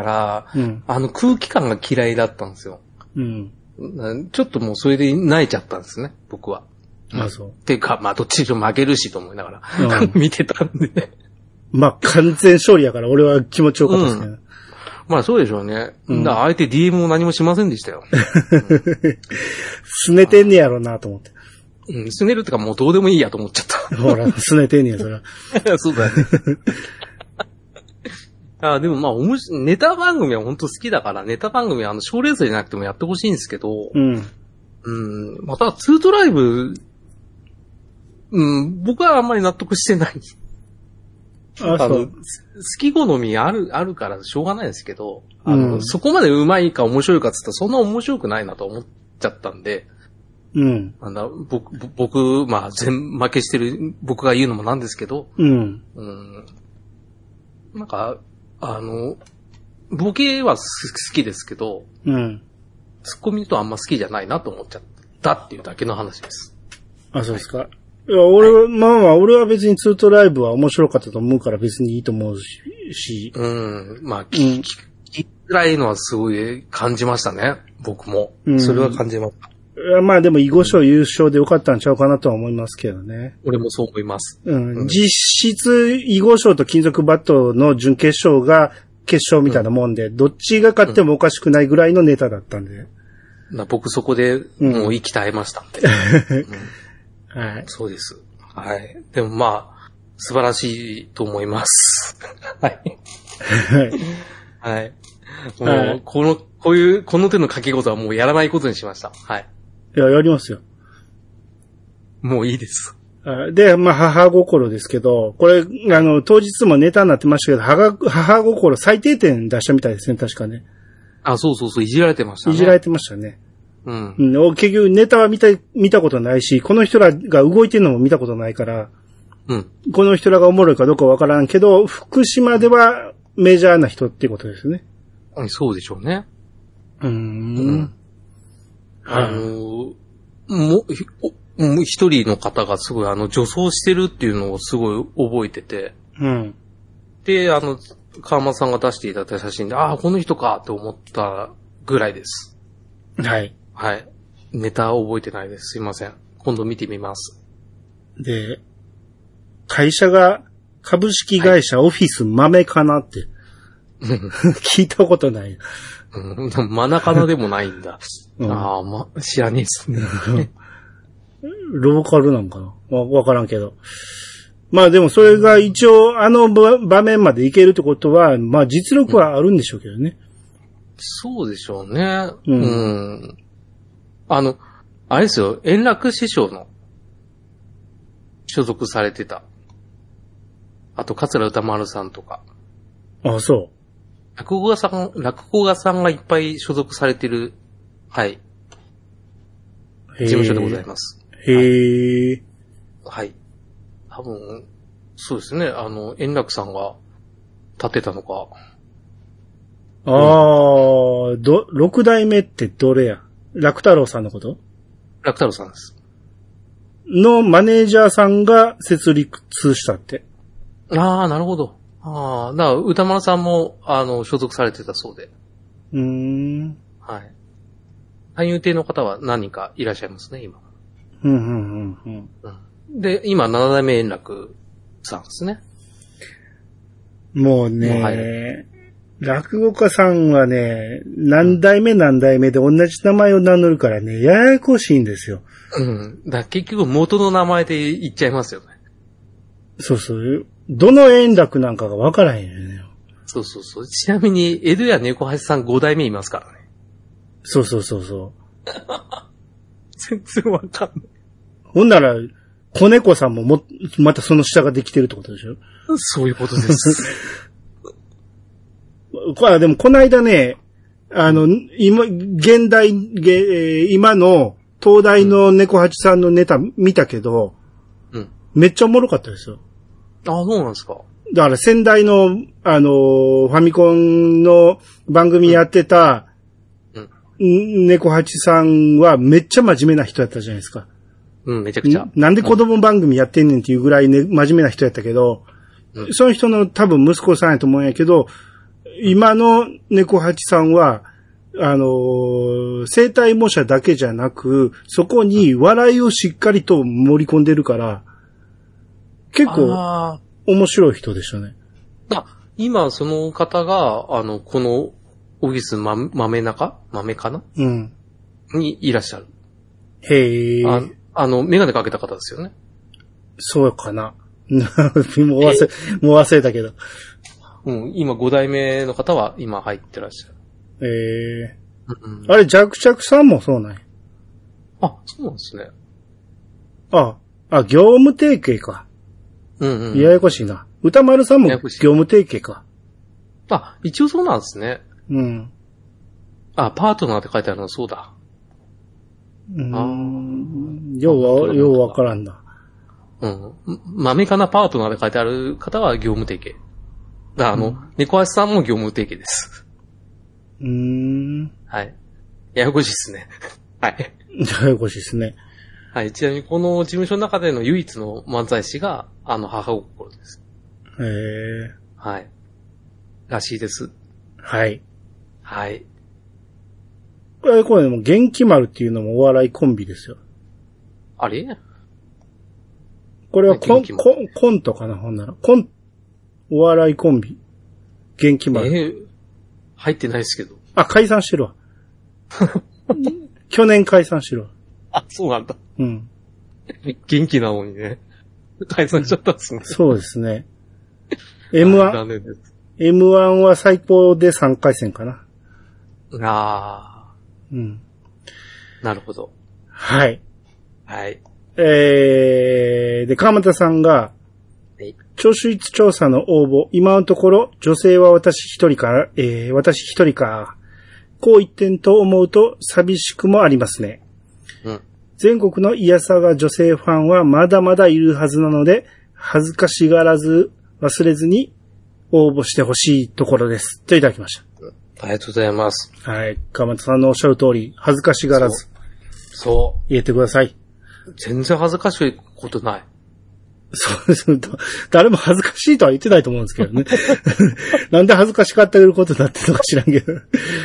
空気感が嫌いだったんですよ。ちょっともうそれで萎えちゃったんですね、僕は。 あ、そう。 っていうか、まあどっちにしろ負けるしと思いながら、見てたんで。 まあ完全勝利やから俺は気持ちよかったですね。 まあそうでしょうね。だから相手 DM も何もしませんでしたよ。 拗ねてんねやろなと思って。 拗ねるってかもうどうでもいいやと思っちゃった。 ほら、拗ねてんねや、それは。 そうだね。でもまあ、ネタ番組は本当好きだから、ネタ番組は賞レースじゃなくてもやってほしいんですけど、またツートライブ、僕はあんまり納得してない。好き好みあるからしょうがないですけど、そこまで上手いか面白いかって言ったらそんな面白くないなと思っちゃったんで、僕、まあ、全負けしてる、僕が言うのもなんですけど、なんか、ボケは好きですけど、ツッコミとあんま好きじゃないなと思っちゃったっていうだけの話です。 あ、そうですか。いや、俺は別にツートライブは面白かったと思うから別にいいと思うし。 まあ、聞きづらいのはすごい感じましたね。僕も。それは感じました。 まあでも囲碁賞優勝でよかったんちゃうかなとは思いますけどね。 俺もそう思います。 実質囲碁賞と金属バットの準決勝が決勝みたいなもんで、どっちが勝ってもおかしくないぐらいのネタだったんで。 僕そこでもう息絶えましたんで。 はい。 そうです。はい。でもまあ、素晴らしいと思います。はい。はい。もう、この手の掛け事はもうやらないことにしました。はい。 いや、やりますよ。 もういいです。 で、まあ、母心ですけど、これ、当日もネタになってましたけど、母心最低点出したみたいですね、確かね。 そう、いじられてましたね。 いじられてましたね。結局ネタは見たことないし、この人らが動いてるのも見たことないから、この人らがおもろいかどうかわからんけど、福島ではメジャーな人っていうことですね。 そうでしょうね。一人の方がすごい女装してるっていうのをすごい覚えてて。で、川間さんが出していただいた写真で、この人かって思ったぐらいです。 はい。 はい。ネタ覚えてないです。すいません。今度見てみます。 で、会社が株式会社オフィス豆かなって。聞いたことない。 マナカナでもないんだ。知らねえっすね。 ローカルなんかなわからんけど。まあでもそれが一応場面までいけるってことは、まあ実力はあるんでしょうけどね。 そうでしょうね。あれですよ、円楽師匠の所属されてた。あと、桂歌丸さんとか。 あ、そ落語家さんがいっぱい所属されてる、はい。事務所でございます。 へえ。 はい。多分、そうですね。円楽さんが立てたのか。 ああ、六代目ってどれや？楽太郎さんのこと？ 楽太郎さんです。 のマネージャーさんが設立したって。 ああ、なるほど。ああ、だから歌丸さんも、所属されてたそうで。はい。三遊亭の方は何人かいらっしゃいますね、今。で、今、七代目円楽さんですね。 もうね、落語家さんはね、何代目で同じ名前を名乗るからね、ややこしいんですよ。 だ結局元の名前で言っちゃいますよね。 そうそう。どの円楽なんかがわからへんよね。 そうそうそう。ちなみに、江戸屋猫橋さん5代目いますからね。 そうそうそうそう。 全然わかんない。 ほんなら、子猫さんもまたその下ができてるってことでしょ？ そういうことです。 でもこの間ね、今の東大の猫八さんのネタ見たけど、めっちゃおもろかったですよ。 あ、そうなんですか。 だから先代の、ファミコンの番組やってた、猫八さんはめっちゃ真面目な人やったじゃないですか。 めちゃくちゃ。 なんで子供番組やってんねんっていうぐらいね、真面目な人やったけど、その人の多分息子さんやと思うんやけど、今の猫八さんは、生体模写だけじゃなく、そこに笑いをしっかりと盛り込んでるから、結構、面白い人でしたね。 今、その方が、この、オフィス豆かなにいらっしゃる。 へえ。 メガネかけた方ですよね。 そうかな。もう忘れたけど。 今5代目の方は今入ってらっしゃる。 あれ、ジャクジャクさんもそうなんや。 あ、そうなんですね。 業務提携か。ややこしいな。歌丸さんも業務提携か。 一応そうなんですね。パートナーって書いてあるのそうだ。 ようわからんな。 豆かなパートナーで書いてある方は業務提携。猫足さんも業務提携です。はい。ややこしいですね。はい。 ややこしいですね。 はい。ちなみにこの事務所の中での唯一の漫才師が、母心です。はい。らしいです。 はい。 はい。 これでも元気丸っていうのもお笑いコンビですよ。 あれこれはコントかなほんなら。お笑いコンビ。元気丸。 入ってないですけど。 解散してるわ。去年解散してるわ。 そうなんだ。元気なのにね。解散しちゃったんですね。 そうですね。M1 は最高で3回戦かな。 なるほど。 はい。 はい。 で、川又さんが、聴取率調査の応募、今のところ、女性は私一人か。こう一点と思うと寂しくもありますね。全国のイヤサガ女性ファンはまだまだいるはずなので、恥ずかしがらず忘れずに応募してほしいところです。といただきました。 ありがとうございます。 はい。川又さんのおっしゃる通り、恥ずかしがらず。 そう。 言えてください。 全然恥ずかしいことない。 そうです。誰も恥ずかしいとは言ってないと思うんですけどね。なんで恥ずかしかったことになってるのか知らんけど。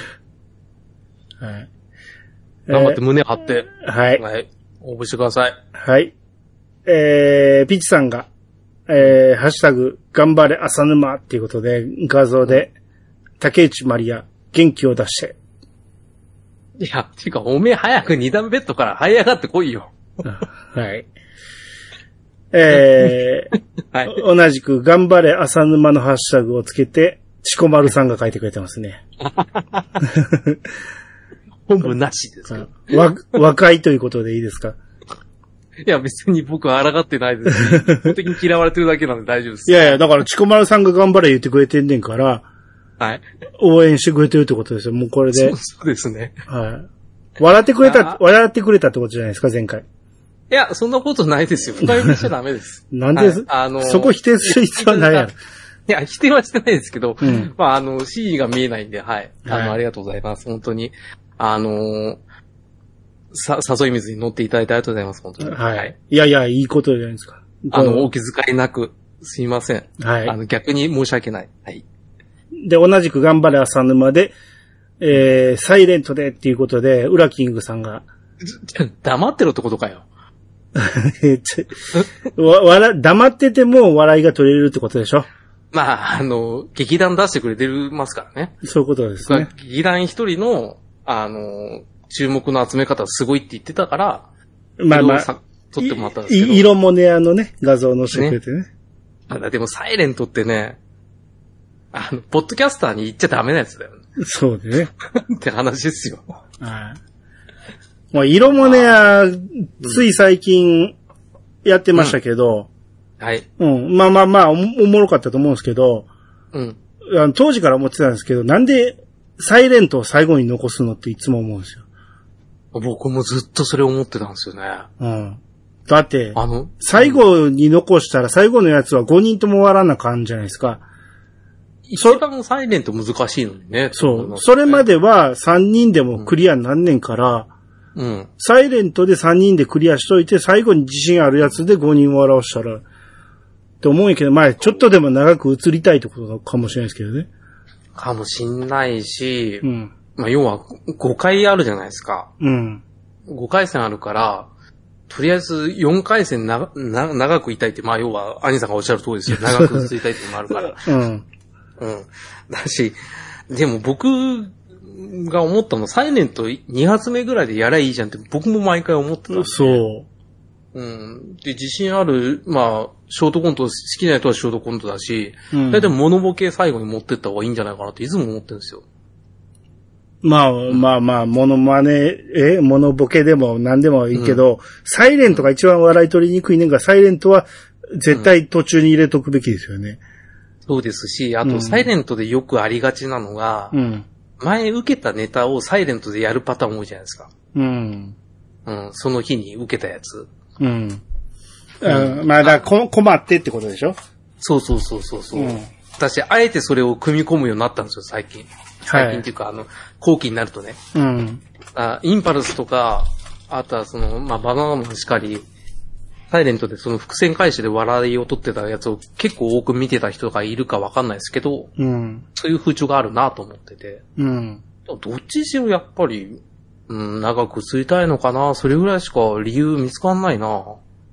はい。 頑張って胸張って。 はい。 はい。応募してください。 はい。ピッチさんが、ハッシュタグ、頑張れ浅沼っていうことで、画像で、竹内まりや、元気を出して。 いや、ていうか、おめえ早く二段ベッドから這い上がってこいよ。 はい。はい、同じく、頑張れ浅沼のハッシュタグをつけて、チコマルさんが書いてくれてますね。 本部なしですか。 若いということでいいですか？ いや、別に僕は抗ってないですし、一方的に嫌われてるだけなんで大丈夫です。 いやいや、だから、チコマルさんが頑張れ言ってくれてんねんから、 はい。 応援してくれてるってことですよ、もうこれで。 そうですね。 はい。笑ってくれたってことじゃないですか、前回。 いや、そんなことないですよ。深読みしちゃダメです。 なんで、はい、そこ否定する必要はないやろ。 いや、否定はしてないですけど、まあ、真意が見えないんで、はい。ありがとうございます。本当に。誘い水に乗っていただいてありがとうございます、本当に。 はい。いやいや、いいことじゃないですか。 お気遣いなく、すいません。 はい。 逆に申し訳ない。はい。 で、同じく頑張れ浅沼で、サイレントでっていうことで、ウラキングさんが。 黙ってろってことかよ。 黙ってても笑いが取れるってことでしょ。 まあ、劇団出してくれてますからね。 そういうことですね。 劇団一人の、注目の集め方すごいって言ってたから、 まあまあ、 撮ってもらったんですけど。 色もね、ね、画像載せてくれてね。 でもサイレントってね、ポッドキャスターに言っちゃダメなやつだよね。 そうでね。 って話ですよ。 はい。もう色もね、つい最近やってましたけど、 はい。 うん。まあ、おもろかったと思うんですけど、 うん。 当時から思ってたんですけど、なんでサイレントを最後に残すのっていつも思うんですよ。 僕もずっとそれ思ってたんですよね。 うん。だって、最後に残したら最後のやつは5人とも終わらなあかんじゃないですか。 一番サイレント難しいのにね。 そう。それまでは3人でもクリアになんねんから、 うん。 サイレントで3人でクリアしといて、最後に自信あるやつで5人笑わしたら、って思うんやけど、まあ、ちょっとでも長く映りたいってことかもしれないですけどね。 かもしんないし、 うん。 まあ、要は5回あるじゃないですか。 うん。 5回戦あるから、とりあえず4回戦長くいたいって、まあ、要は、兄さんがおっしゃる通りですよ。長く映りたいってのもあるから。 うん。 うん。だし、でも僕が思ったの、サイレント2発目ぐらいでやりゃいいじゃんって僕も毎回思ってたんで。 そう。 うん。で、自信ある、まあ、ショートコント好きな人はショートコントだし、だいたいモノボケ最後に持ってった方がいいんじゃないかなっていつも思ってるんですよ。 まあ、モノマネ、モノボケでも何でもいいけど、サイレントが一番笑い取りにくいねんが、サイレントは絶対途中に入れとくべきですよね。 そうですし、あと、サイレントでよくありがちなのが、前受けたネタをサイレントでやるパターン多いじゃないですか。その日に受けたやつ。 まあ、だから困ってってことでしょ？ そう。私、あえてそれを組み込むようになったんですよ、最近。最近っていうか、後期になるとね。インパルスとか、あとはまあ、バナナマンしかり、サイレントでその伏線回収で笑いを取ってたやつを結構多く見てた人がいるかわかんないですけど、そういう風潮があるなと思ってて。どっちにしろやっぱり、長く吸いたいのかな、それぐらいしか理由見つかんないな。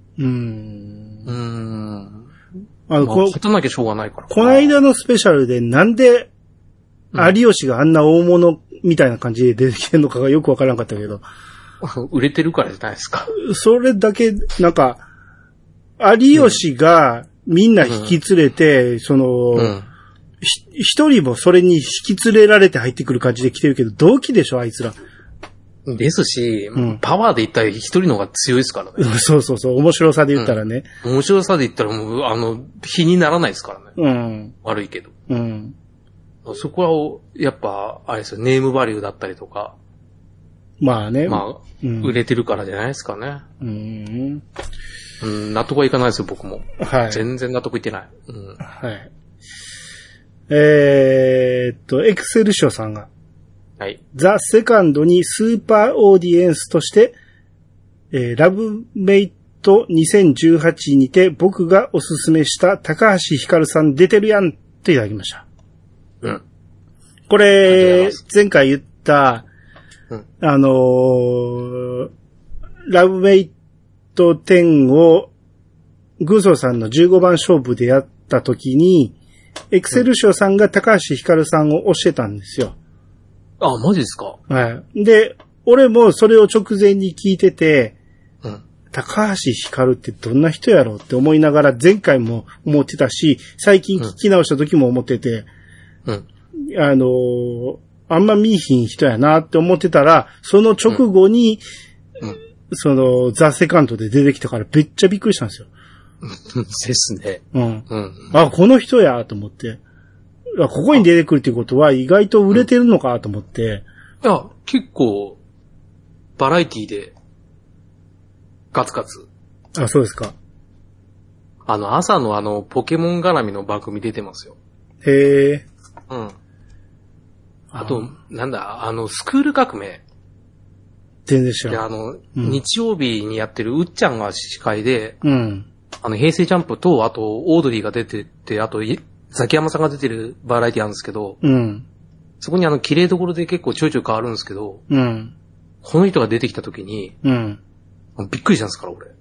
勝たなきゃしょうがないから。 この間のスペシャルでなんで、有吉があんな大物みたいな感じで出てきてるのかがよくわからんかったけど。 売れてるからじゃないですか。 それだけ、なんか、有吉がみんな引き連れて、一人もそれに引き連れられて入ってくる感じで来てるけど、同期でしょ、あいつら。 ですし、パワーで言ったら一人の方が強いですからね。 そう、面白さで言ったらね。 面白さで言ったらもう、比にならないですからね。悪いけど。そこは、やっぱ、あれですよ、ネームバリューだったりとか。 まあね。 まあ、売れてるからじゃないですかね。納得はいかないですよ、僕も。 はい。 全然納得いってない。 はい。エクセルショさんが。 はい。 ザ・セカンドにスーパーオーディエンスとして、ラブメイト2018にて僕がおすすめした高橋ひかるさん出てるやんっていただきました。これ、前回言った、ラブメイト10をグーソーさんの15番勝負でやった時に、エクセルショさんが高橋ひかるさんを教えたんですよ。 あ、マジですか？ はい。で、俺もそれを直前に聞いてて、高橋ひかるってどんな人やろうって思いながら前回も思ってたし、最近聞き直した時も思ってて、あんま見いひん人やなって思ってたら、その直後に、 ザ・セカンドで出てきたからめっちゃびっくりしたんですよ。 ですね。 うん。うん。あ、この人やと思って。ここに出てくるっていうことは意外と売れてるのかと思って。 いや、結構、バラエティで、ガツガツ。 あ、そうですか。 朝のポケモン絡みの番組出てますよ。 へえ。 うん。あと、なんだ、スクール革命。 全然知らん。 で、日曜日にやってるうっちゃんが司会で、 うん。 平成ジャンプと、あと、オードリーが出てて、あと、ザキヤマさんが出てるバラエティあるんですけど、 うん。そこに綺麗どころで結構ちょいちょい変わるんですけど、 うん。 この人が出てきた時に、 うん。 びっくりしたんですから、俺。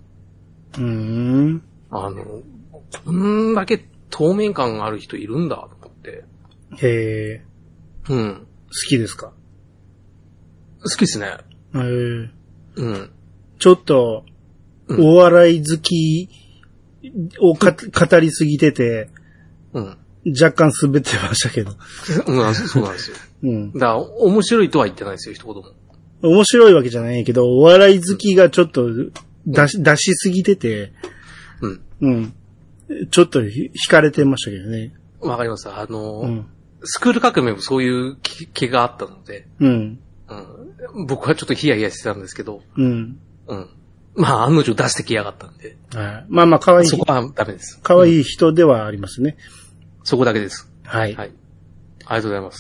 こんだけ透明感がある人いるんだ、と思って。 へえ。 うん。好きですか？ 好きですね。 へえ。 うん。 ちょっと、お笑い好きを語りすぎてて、 うん。 若干滑ってましたけど。 うん、そうなんですよ。 うん。 だから、面白いとは言ってないですよ、一言も。 面白いわけじゃないけど、お笑い好きがちょっと出しすぎてて、 うん。 うん。ちょっと惹かれてましたけどね。 わかります。スクール革命もそういう気があったので、 うん。 うん。僕はちょっとヒヤヒヤしてたんですけど、 うん。 うん。まあ、案の定出してきやがったんで。 はい。まあまあ、可愛い。 そこはダメです。 可愛い人ではありますね。 そこだけです。 はい。 はい。ありがとうございます。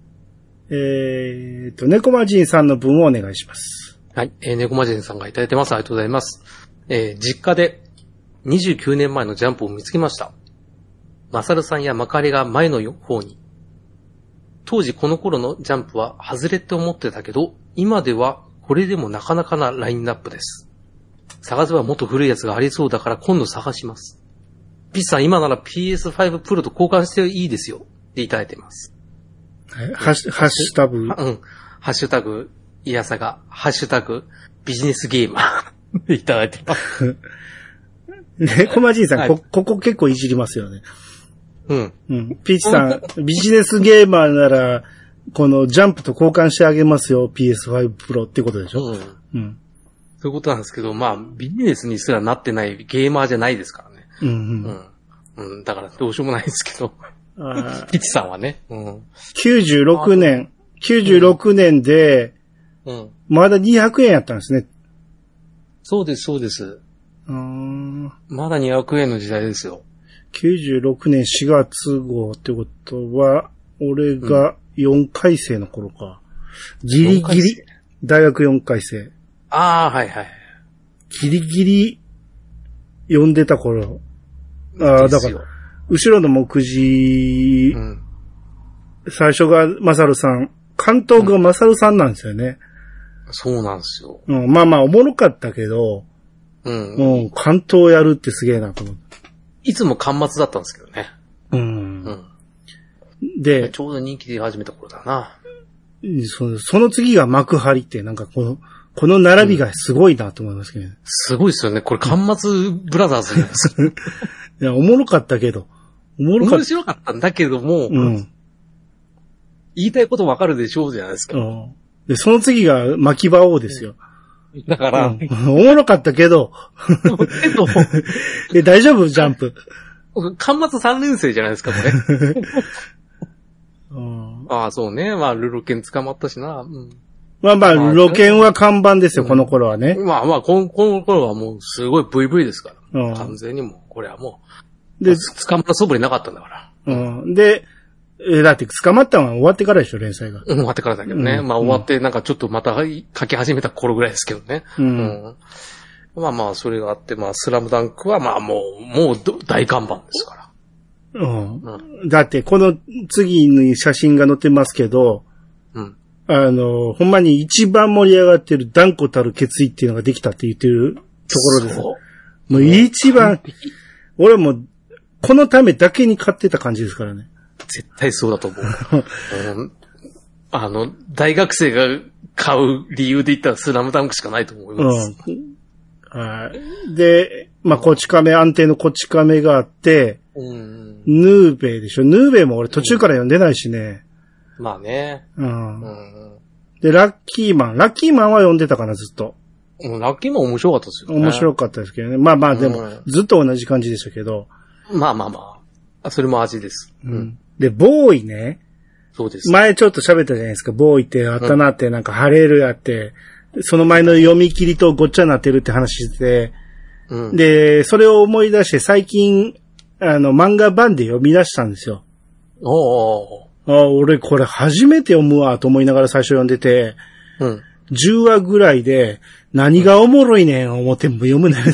猫魔人さんの分をお願いします。 はい。猫魔人さんがいただいてます。ありがとうございます。実家で29年前のジャンプを見つけました。マサルさんやマカレが前の方に。当時この頃のジャンプは外れって思ってたけど、今ではこれでもなかなかなラインナップです。探せばもっと古いやつがありそうだから今度探します。ピッチさん今なら PS5 プロと交換していいですよ。っていただいてます。 ハッシュタグ。 うん。ハッシュタグ、いやさが、ハッシュタグ、ビジネスゲーマー。いただいてます。 ね、コマジンさん、 はい、 ここ結構いじりますよね。 うん。 うん。ピーチさん、ビジネスゲーマーなら、このジャンプと交換してあげますよ、PS5 プロってことでしょ？うん。うん。 そういうことなんですけど、まあ、ビジネスにすらなってないゲーマーじゃないですからね。 うんうん。 うん。うん。だからどうしようもないですけど。ピチさんはね。うん。 96年で、 うん。 まだ200円やったんですね。 そうです、そうです。まだ200円の時代ですよ。 96年4月号ってことは、俺が4回生の頃か。ギリギリ、大学4回生。 ああ、はいはい。 ギリギリ、読んでた頃。ああ、だから、後ろの目次、最初がマサルさん、監督がマサルさんなんですよね。 そうなんですよ。 うん、まあまあ、おもろかったけど、関東やるってすげえなと思って。 いつも巻末だったんですけどね。で、ちょうど人気出始めた頃だな。 その次が幕張って、なんかこの並びがすごいなと思いますけどね。 すごいですよね。これ巻末ブラザーズです。 いや、おもろかったけど。面白かったんだけども、言いたいことわかるでしょうじゃないですか。 で、その次が巻き場王ですよ。 だから、 おもろかったけど。大丈夫ジャンプ。 巻末3年生じゃないですか、これ。ああ、そうね。まあ、ルロケン捕まったしな。 まあまあ、ルロケンは看板ですよ、この頃はね。 まあまあ、この頃はもうすごい VV ですから。完全にもう、これはもう。で、捕まったそぶりなかったんだから。 で、だって捕まったのは終わってからでしょ、連載が。 終わってからだけどね。まあ終わってなんかちょっとまた書き始めた頃ぐらいですけどね。まあまあそれがあって、まあスラムダンクはまあもう大看板ですから。 だってこの次に写真が載ってますけど、ほんまに一番盛り上がってる断固たる決意っていうのができたって言ってるところです。もう一番、俺もこのためだけに買ってた感じですからね。 絶対そうだと思う。大学生が買う理由で言ったらスラムダンクしかないと思います。 で、まあ、安定のこち亀があって、ヌーベイでしょ。ヌーベイも俺途中から読んでないしね。 まあね。 で、ラッキーマンは読んでたかな、ずっと。 ラッキーマン面白かったですよね。 面白かったですけどね。まあまあでも、ずっと同じ感じでしたけど。 まあまあまあ。それも味です。 うん。で、ボーイね。 そうです。 前ちょっと喋ったじゃないですか。ボーイってあったなって、なんか晴れるあって、その前の読み切りとごっちゃになってるって話してて、うん、で、それを思い出して最近、漫画版で読み出したんですよ。俺これ初めて読むわと思いながら最初読んでて、うん、10話ぐらいで何がおもろいねん思っても読むなよ。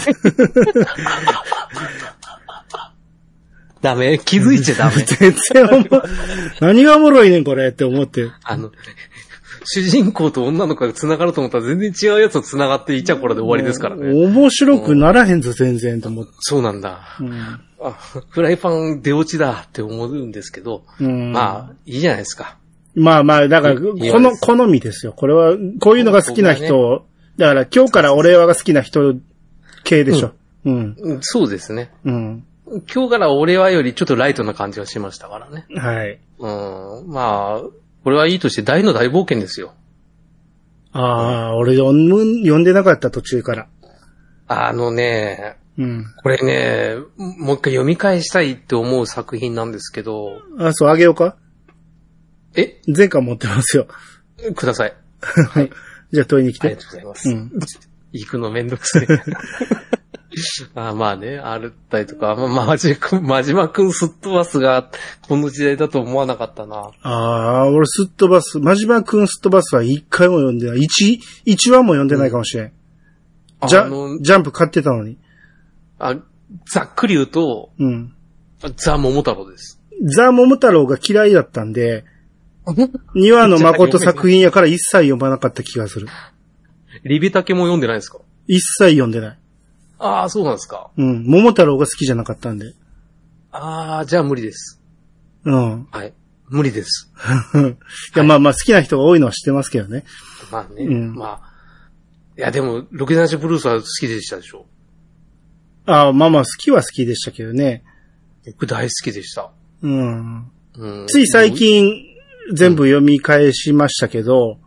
ダメ気づいちゃダメ。 全然何がおもろいねんこれって思って。 主人公と女の子が繋がると思ったら全然違うやつと繋がっていちゃこれで終わりですからね。 面白くならへんぞ、全然と思って。 そうなんだ。フライパン出落ちだって思うんですけど、まあ、いいじゃないですか。 まあまあ、だから、好みですよ。これは、こういうのが好きな人、だから今日から俺はが好きな人系でしょ。 そうですね。今日から俺はよりちょっとライトな感じがしましたからね。 はい。 まあ、これはいいとして大の大冒険ですよ。 俺読んでなかった途中から。 これね、もう一回読み返したいって思う作品なんですけど。 そう、あげようか？ 前回持ってますよ。 ください。 はい。じゃあ問いに来て。 ありがとうございます。行くのめんどくせえ。まあね、あるったりとか、真島くんすっ飛ばすが、この時代だと思わなかったな。 俺すっ飛ばす、真島くんすっ飛ばすは一回も読んでない。一話も読んでないかもしれん。ジャンプ買ってたのに。 ざっくり言うと、ザ・桃太郎です。 ザ・桃太郎が嫌いだったんで、2話の誠作品やから一切読まなかった気がする。 リビタケも読んでないですか？ 一切読んでない。 そうなんですか。 桃太郎が好きじゃなかったんで。 じゃあ無理です。はい。無理です。 いや、まあまあ好きな人が多いのは知ってますけどね。 まあね。いやでも、ロケナシブルースは好きでしたでしょ。 まあまあ好きは好きでしたけどね。 僕大好きでした。 つい最近全部読み返しましたけど。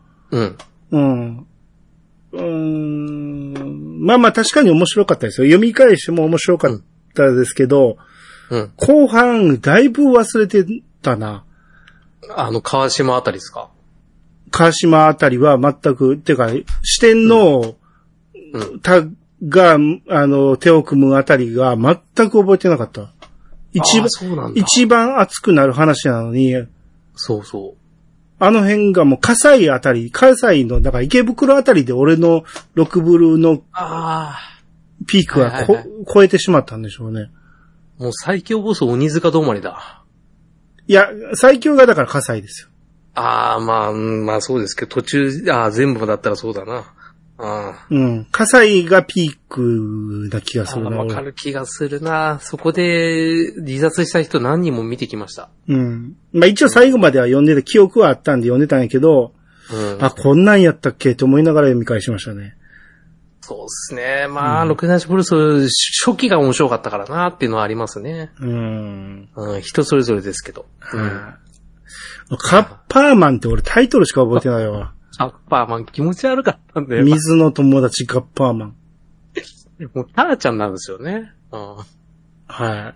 まあまあ確かに面白かったですよ。読み返しても面白かったですけど、後半だいぶ忘れてたな。 川島あたりですか？ 川島あたりは全く、てか、四天王が、手を組むあたりが全く覚えてなかった。一番熱くなる話なのに、 そうそう。 あの辺がもう葛西の、だから池袋あたりで俺のロクブルのピークは超えてしまったんでしょうね。 もう最強ボス鬼塚止まりだ。 いや、最強がだから葛西ですよ。 まあそうですけど、途中、全部だったらそうだな。 葛西がピークな気がするな。 わかる気がするな。そこで離脱した人何人も見てきました。 まあ一応最後までは読んでて記憶はあったんで読んでたんやけど、こんなんやったっけと思いながら読み返しましたね。 そうですね。ロケナシブルース初期が面白かったからなっていうのはありますね。人それぞれですけど。 カッパーマンって俺タイトルしか覚えてないわ。 ガッパーマン気持ち悪かったんだよ。 水の友達ガッパーマン。 もうタラちゃんなんですよね。 はい。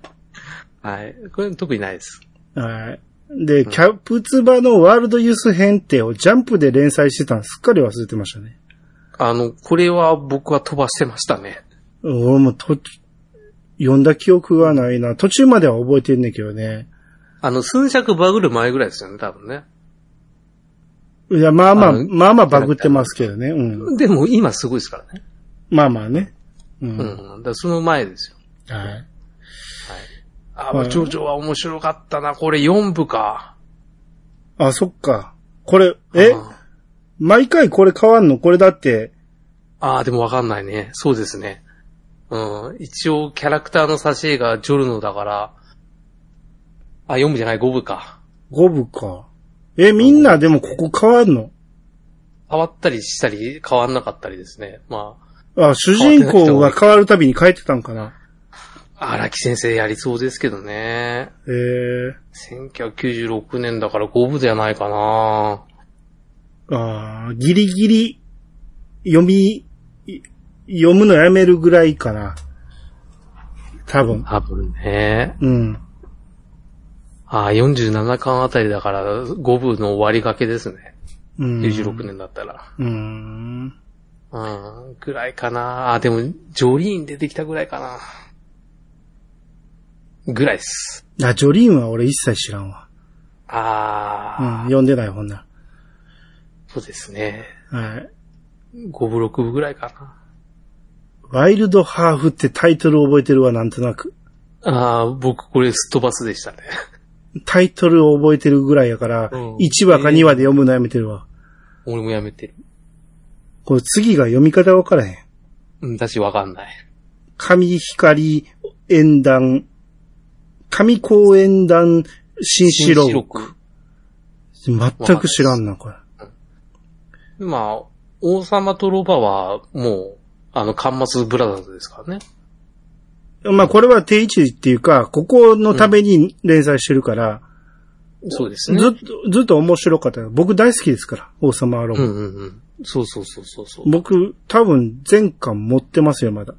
これ特にないです。 はい。で、キャプツバのワールドユース編ってをジャンプで連載してたのすっかり忘れてましたね。 これは僕は飛ばしてましたね。 俺も読んだ記憶がないな。途中までは覚えてんねんけどね。 寸尺バグる前ぐらいですよね、多分ね。 いや、まあまあバグってますけどね。 でも今すごいですからね。 まあまあね。 だその前ですよ。ジョジョは面白かったな。これ4部か。 そっか。これ、毎回これ変わんの？これだって。 でもわかんないね。そうですね。一応キャラクターの挿絵がジョルノだから。4部じゃない、5部か。 5部か。みんなでもここ変わんの？ 変わったりしたり、変わんなかったりですね。 主人公が変わるたびに変えてたんかな。 荒木先生やりそうですけどね。1996年だから5部じゃないかな。 ギリギリ読み読むのやめるぐらいかな。多分ね。 うん。 47巻あたりだから5部の終わりがけですね。96年だったら。ぐらいかな。でも、ジョリーン出てきたぐらいかな。ぐらいっす。 ジョリーンは俺一切知らんわ。読んでない本な。 そうですね。 はい。 5部6部ぐらいかな。 ワイルドハーフってタイトル覚えてるわ、なんとなく。 僕これすっ飛ばすでしたね。 タイトルを覚えてるぐらいやから、1話か2話で読むのやめてるわ。 俺もやめてる。 これ次が読み方わからへん。私わかんない。 上光演談、上公演談新四録。全く知らんな、これ。 王様とロバはもう、カンマスブラザーズですからね。 これは定位置っていうか、ここのために連載してるから、 そうですね。 ずっと面白かった。僕大好きですから、王様はロバ。 そう。 僕、多分全巻持ってますよ、まだ。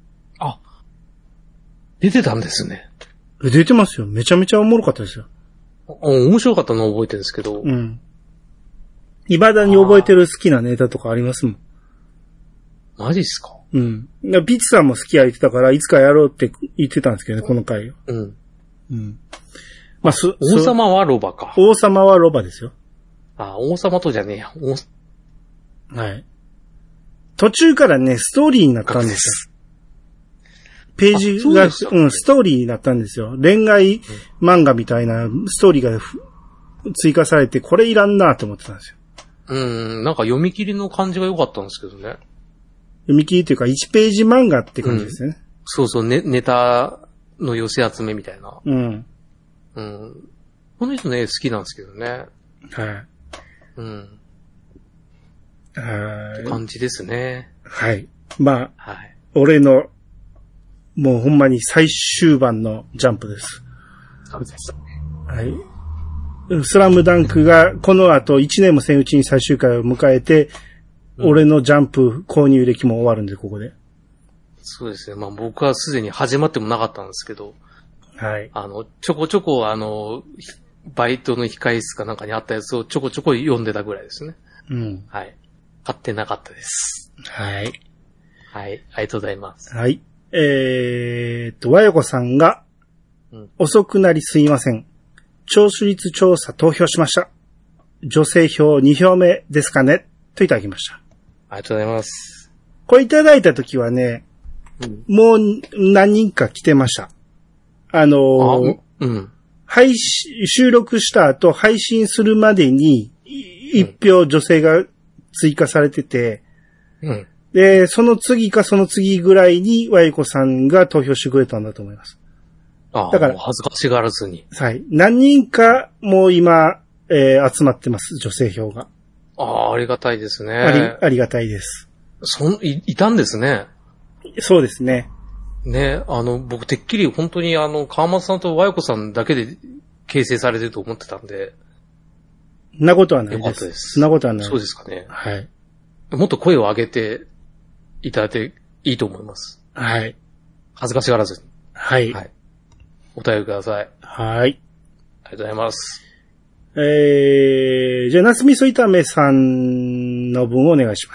出てたんですね。 出てますよ。めちゃめちゃおもろかったですよ。 面白かったのは覚えてるんですけど。 未だに覚えてる好きなネタとかありますもん。 マジっすか？ ピッチさんも好きや言ってたから、いつかやろうって言ってたんですけどね、この回を。王様はロバか。 王様はロバですよ。 王様とじゃねえや。 はい。途中からね、ストーリーになったんですよ。ページが、ストーリーになったんですよ。恋愛漫画みたいなストーリーが追加されて、これいらんなと思ってたんですよ。 なんか読み切りの感じが良かったんですけどね。 読み切りというか1ページ漫画って感じですね。 そう、ネタの寄せ集めみたいな。この人ね、好きなんですけどね。って感じですね。 はい。俺の、もうほんまに最終盤のジャンプです。 そうですね。 はい。スラムダンクがこの後1年もせんうちに最終回を迎えて、俺のジャンプ購入歴も終わるんで、ここで。 そうですね。僕はすでに始まってもなかったんですけど。 はい。 ちょこちょこバイトの控室かなんかにあったやつをちょこちょこ読んでたぐらいですね。はい。買ってなかったです。 はい。 はい。ありがとうございます。 はい。和よこさんが、遅くなりすいません。聴取率調査投票しました。女性票2票目ですかねといただきました。 ありがとうございます。 これいただいたときはね、もう何人か来てました。収録した後配信するまでに1票女性が追加されてて、で、その次かその次ぐらいに和ゆこさんが投票してくれたんだと思います。 だから恥ずかしがらずに。 はい。何人かもう今、集まってます、女性票が。 ありがたいですね。 ありがたいです。 いたんですね。 そうですね。 ね、僕てっきり本当に川松さんと和よこさんだけで形成されてると思ってたんで。 そんなことはないです。 よかったです。 そんなことはない。 そうですかね。 はい。 もっと声を上げていただいていいと思います。 はい。 恥ずかしがらずに。 はい。 はい。お便りください。 はい。 ありがとうございます。 じゃあ、ナス味噌炒めさんの分をお願いします。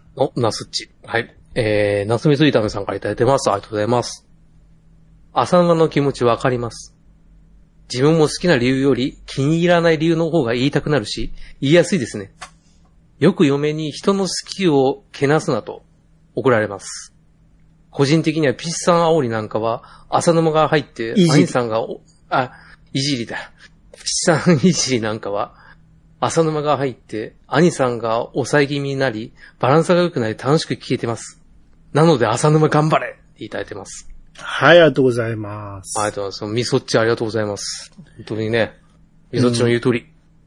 ナスッチ。はい。ナス味噌炒めさんからいただいてます。ありがとうございます。浅沼の気持ちわかります。自分も好きな理由より気に入らない理由の方が言いたくなるし、言いやすいですね。よく嫁に人の好きをけなすなと怒られます。個人的にはピッサン煽りなんかは浅沼が入って、兄さんが、いじりだ。ピッサンいじりなんかは浅沼が入って、兄さんが抑え気味になり、バランスが良くなり楽しく聞けてます。なので浅沼頑張れっていただいてます。 はい、ありがとうございます。 ありがとうございます。みそっちありがとうございます。本当にね、みそっちの言う通り。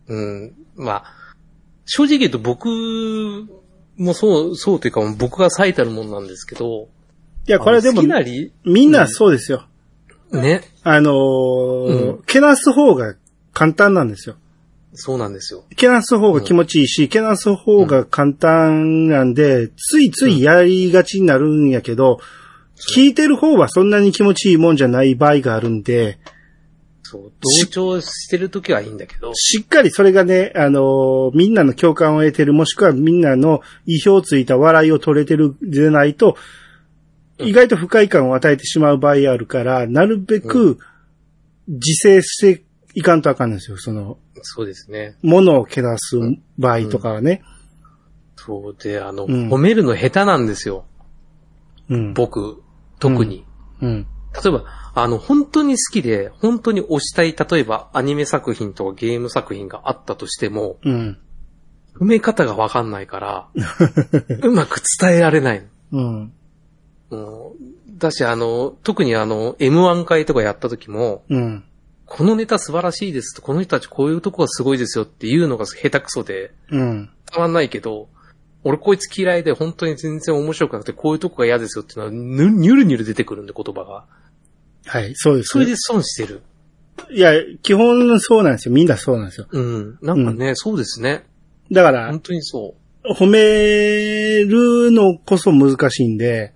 正直言うと僕もそうというか僕が最たるもんなんですけど。 いや、これでも、みんなそうですよ。 ね。 けなす方が簡単なんですよ。 そうなんですよ。 けなす方が気持ちいいし、けなす方が簡単なんで、ついついやりがちになるんやけど、聞いてる方はそんなに気持ちいいもんじゃない場合があるんで、 そう、同調してるときはいいんだけど。 しっかりそれがね、みんなの共感を得てる、もしくはみんなの意表ついた笑いを取れてるでないと、意外と不快感を与えてしまう場合あるから、なるべく自制していかんとあかんんですよ、 そうですね。 物をけなす場合とかはね。 そうで、褒めるの下手なんですよ。僕、特に。例えば、本当に好きで、本当に推したい、例えばアニメ作品とかゲーム作品があったとしても、褒め方がわかんないから、うまく伝えられないの。だし、特にM1 回とかやった時も、このネタ素晴らしいですと、この人たちこういうとこがすごいですよっていうのが下手くそで、伝わんないけど、俺こいつ嫌いで本当に全然面白くなくてこういうとこが嫌ですよっていうのはニュルニュル出てくるんで言葉が。 はい、そうです、 それで損してる。 いや、基本そうなんですよ。みんなそうなんですよ。 なんかね、そうですね。 だから、 本当にそう。 褒めるのこそ難しいんで、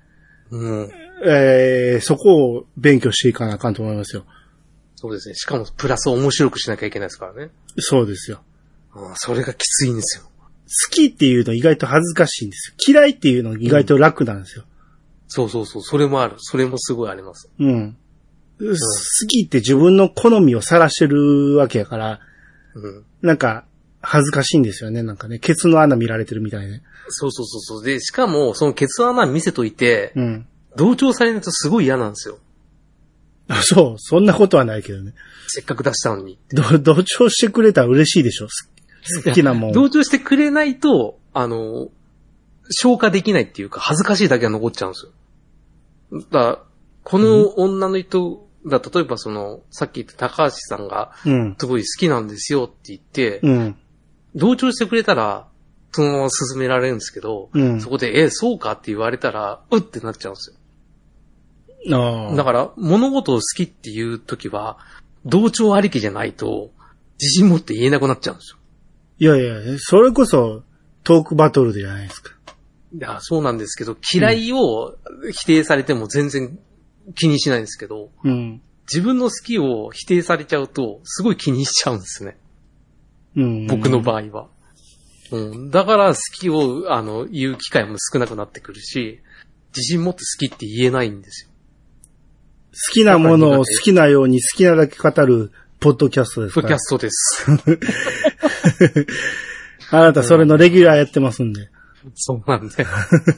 そこを勉強していかなあかんと思いますよ。 そうですね。しかもプラス面白くしなきゃいけないですからね。 そうですよ。 それがきついんですよ。 好きっていうの意外と恥ずかしいんですよ。嫌いっていうの意外と楽なんですよ。 そうそうそう。それもある。それもすごいあります。 好きって自分の好みを晒してるわけやから、なんか恥ずかしいんですよね。なんかね、ケツの穴見られてるみたいで。 そうそうそうそう。で、しかもそのケツの穴見せといて、同調されないとすごい嫌なんですよ。 そう、そんなことはないけどね。 せっかく出したのに。 同調してくれたら嬉しいでしょ。好きなもん。 同調してくれないと、消化できないっていうか、恥ずかしいだけが残っちゃうんですよ。だから、この女の人例えばさっき言った高橋さんが、すごい好きなんですよって言って、同調してくれたら、そのまま進められるんですけど、そこで、そうかって言われたら、うってなっちゃうんですよ。だから、物事を好きっていうときは、同調ありきじゃないと、自信持って言えなくなっちゃうんですよ。 いやいや、それこそ、トークバトルじゃないですか。 いや、そうなんですけど、嫌いを否定されても全然気にしないんですけど、自分の好きを否定されちゃうと、すごい気にしちゃうんですね。僕の場合は。だから好きを、言う機会も少なくなってくるし、自信持って好きって言えないんですよ。 好きなものを好きなように好きなだけ語る、ポッドキャストですか？ ポッドキャストです。 あなたそれのレギュラーやってますんで。 そうなんだよ。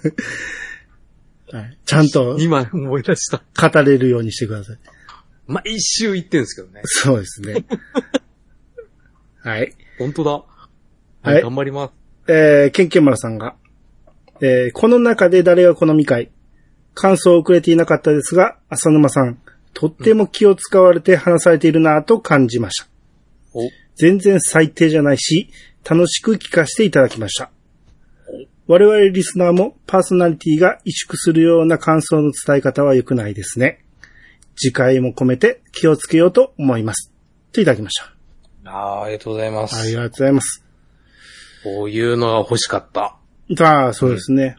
はい、ちゃんと。 今思い出した。 語れるようにしてください。 毎週言ってるんですけどね。 そうですね。はい。 本当だ。はい、頑張ります。 ケンケンマラさんが、この中で誰が好み会、感想をくれていなかったですが、浅沼さん、とっても気を使われて話されているなぁと感じました。全然最低じゃないし、楽しく聞かせていただきました。我々リスナーもパーソナリティが萎縮するような感想の伝え方は良くないですね。次回も込めて気をつけようと思います。といただきました。 ありがとうございます。 ありがとうございます。 こういうのが欲しかった。 そうですね。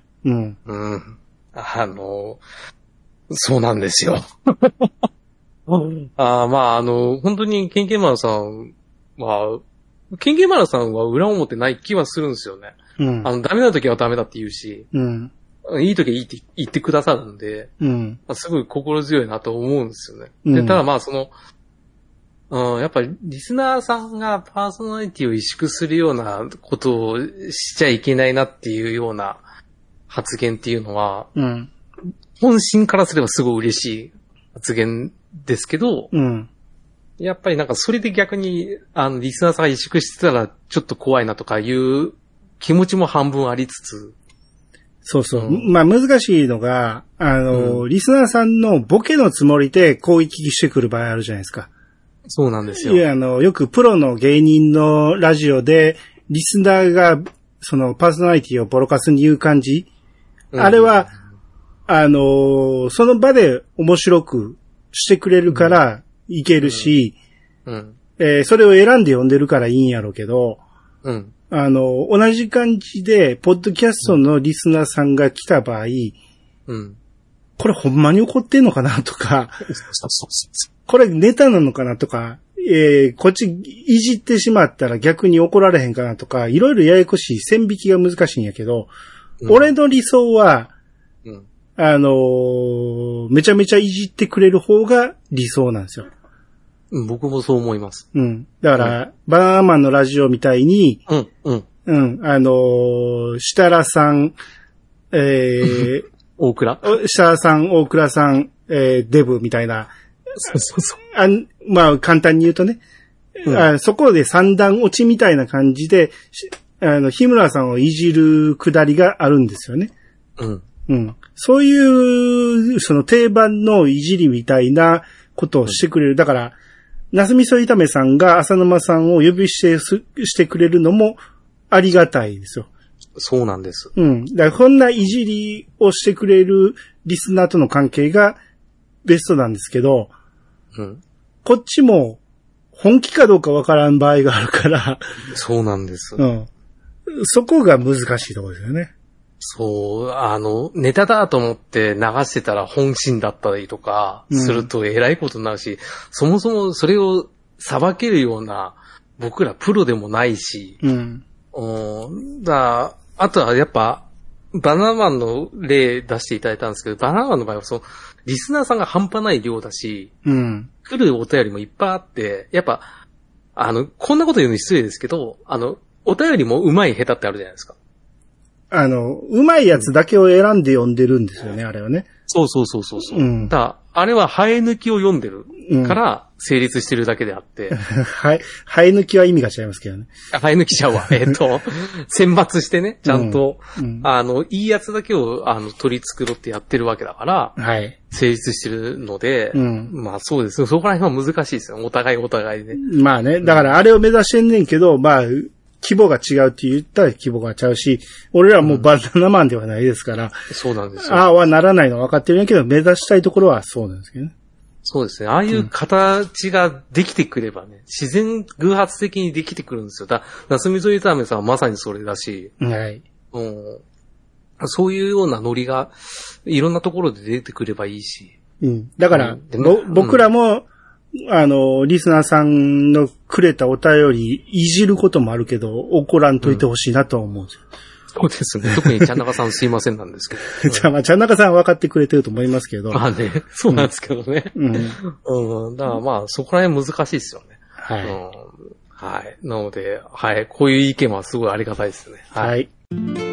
そうなんですよ。本当にケンケンマラさんは、ケンケンマラさんは裏表ない気はするんですよね。ダメな時はダメだって言うし、いい時はいいって言ってくださるんで、すごい心強いなと思うんですよね。で、ただやっぱりリスナーさんがパーソナリティを萎縮するようなことをしちゃいけないなっていうような発言っていうのは、本心からすればすごい嬉しい発言ですけど、やっぱりなんかそれで逆にリスナーさんが萎縮してたらちょっと怖いなとかいう気持ちも半分ありつつ、 そうそう。難しいのが、リスナーさんのボケのつもりで攻撃してくる場合あるじゃないですか。 そうなんですよ。 いや、よくプロの芸人のラジオで、リスナーが、パーソナリティをボロカスに言う感じ。あれは、その場で面白くしてくれるからいけるし、 それを選んで読んでるからいいんやろうけど、 うん。 同じ感じで、ポッドキャストのリスナーさんが来た場合、 うん。 これほんまに怒ってんのかなとか、これネタなのかなとか、こっちいじってしまったら逆に怒られへんかなとか、いろいろややこしい線引きが難しいんやけど、俺の理想は、めちゃめちゃいじってくれる方が理想なんですよ。 僕もそう思います。 うん。だから、バナナマンのラジオみたいに、設楽さん、 大倉設楽さん、大倉さん、デブみたいな。 そう。 まあ、簡単に言うとね、そこで三段落ちみたいな感じで、日村さんをいじるくだりがあるんですよね。うん。そういう、その定番のいじりみたいなことをしてくれる。だから、ナスミソ炒めさんが浅沼さんを呼びしてくれるのもありがたいですよ。 そうなんです。 うん。だからこんないじりをしてくれるリスナーとの関係がベストなんですけど、こっちも本気かどうかわからん場合があるから。 そうなんです。 そこが難しいところですよね。 そう、ネタだと思って流してたら本心だったりとか、すると偉いことになるし、そもそもそれを裁けるような、僕らプロでもないし、あとはやっぱ、バナナマンの例出していただいたんですけど、バナナマンの場合はリスナーさんが半端ない量だし、来るお便りもいっぱいあって、やっぱ、こんなこと言うの失礼ですけど、お便りも上手い下手ってあるじゃないですか。 うまいやつだけを選んで読んでるんですよね、あれはね。 そう。だからあれは生え抜きを読んでるから成立してるだけであって。 生え抜きは意味が違いますけどね。 生え抜きちゃうわ。選抜してね、ちゃんと、いいやつだけを、取り繕ってやってるわけだから、成立してるので、まあそうですね。そこら辺は難しいですよ。お互いで。 まあね、だからあれを目指してんねんけど、まあ、規模が違うって言ったら規模が違うし、俺らはもうバナナマンではないですから、 そうなんですよ。 ああはならないのは分かってるんやけど、目指したいところはそうなんですけどね。 そうですね。ああいう形ができてくればね、自然偶発的にできてくるんですよ。ナスミソ炒めさんはまさにそれだし、そういうようなノリがいろんなところで出てくればいいし。 だから、僕らも、リスナーさんのくれたお便りいじることもあるけど、怒らんといてほしいなとは思うんですよ。 そうですね。特にちゃんなかさんすいませんなんですけど。 ちゃんなかさんは分かってくれてると思いますけど。 まあね、そうなんですけどね。だからまあ、そこら辺難しいですよね。はい。なので、こういう意見はすごいありがたいですね。 はい。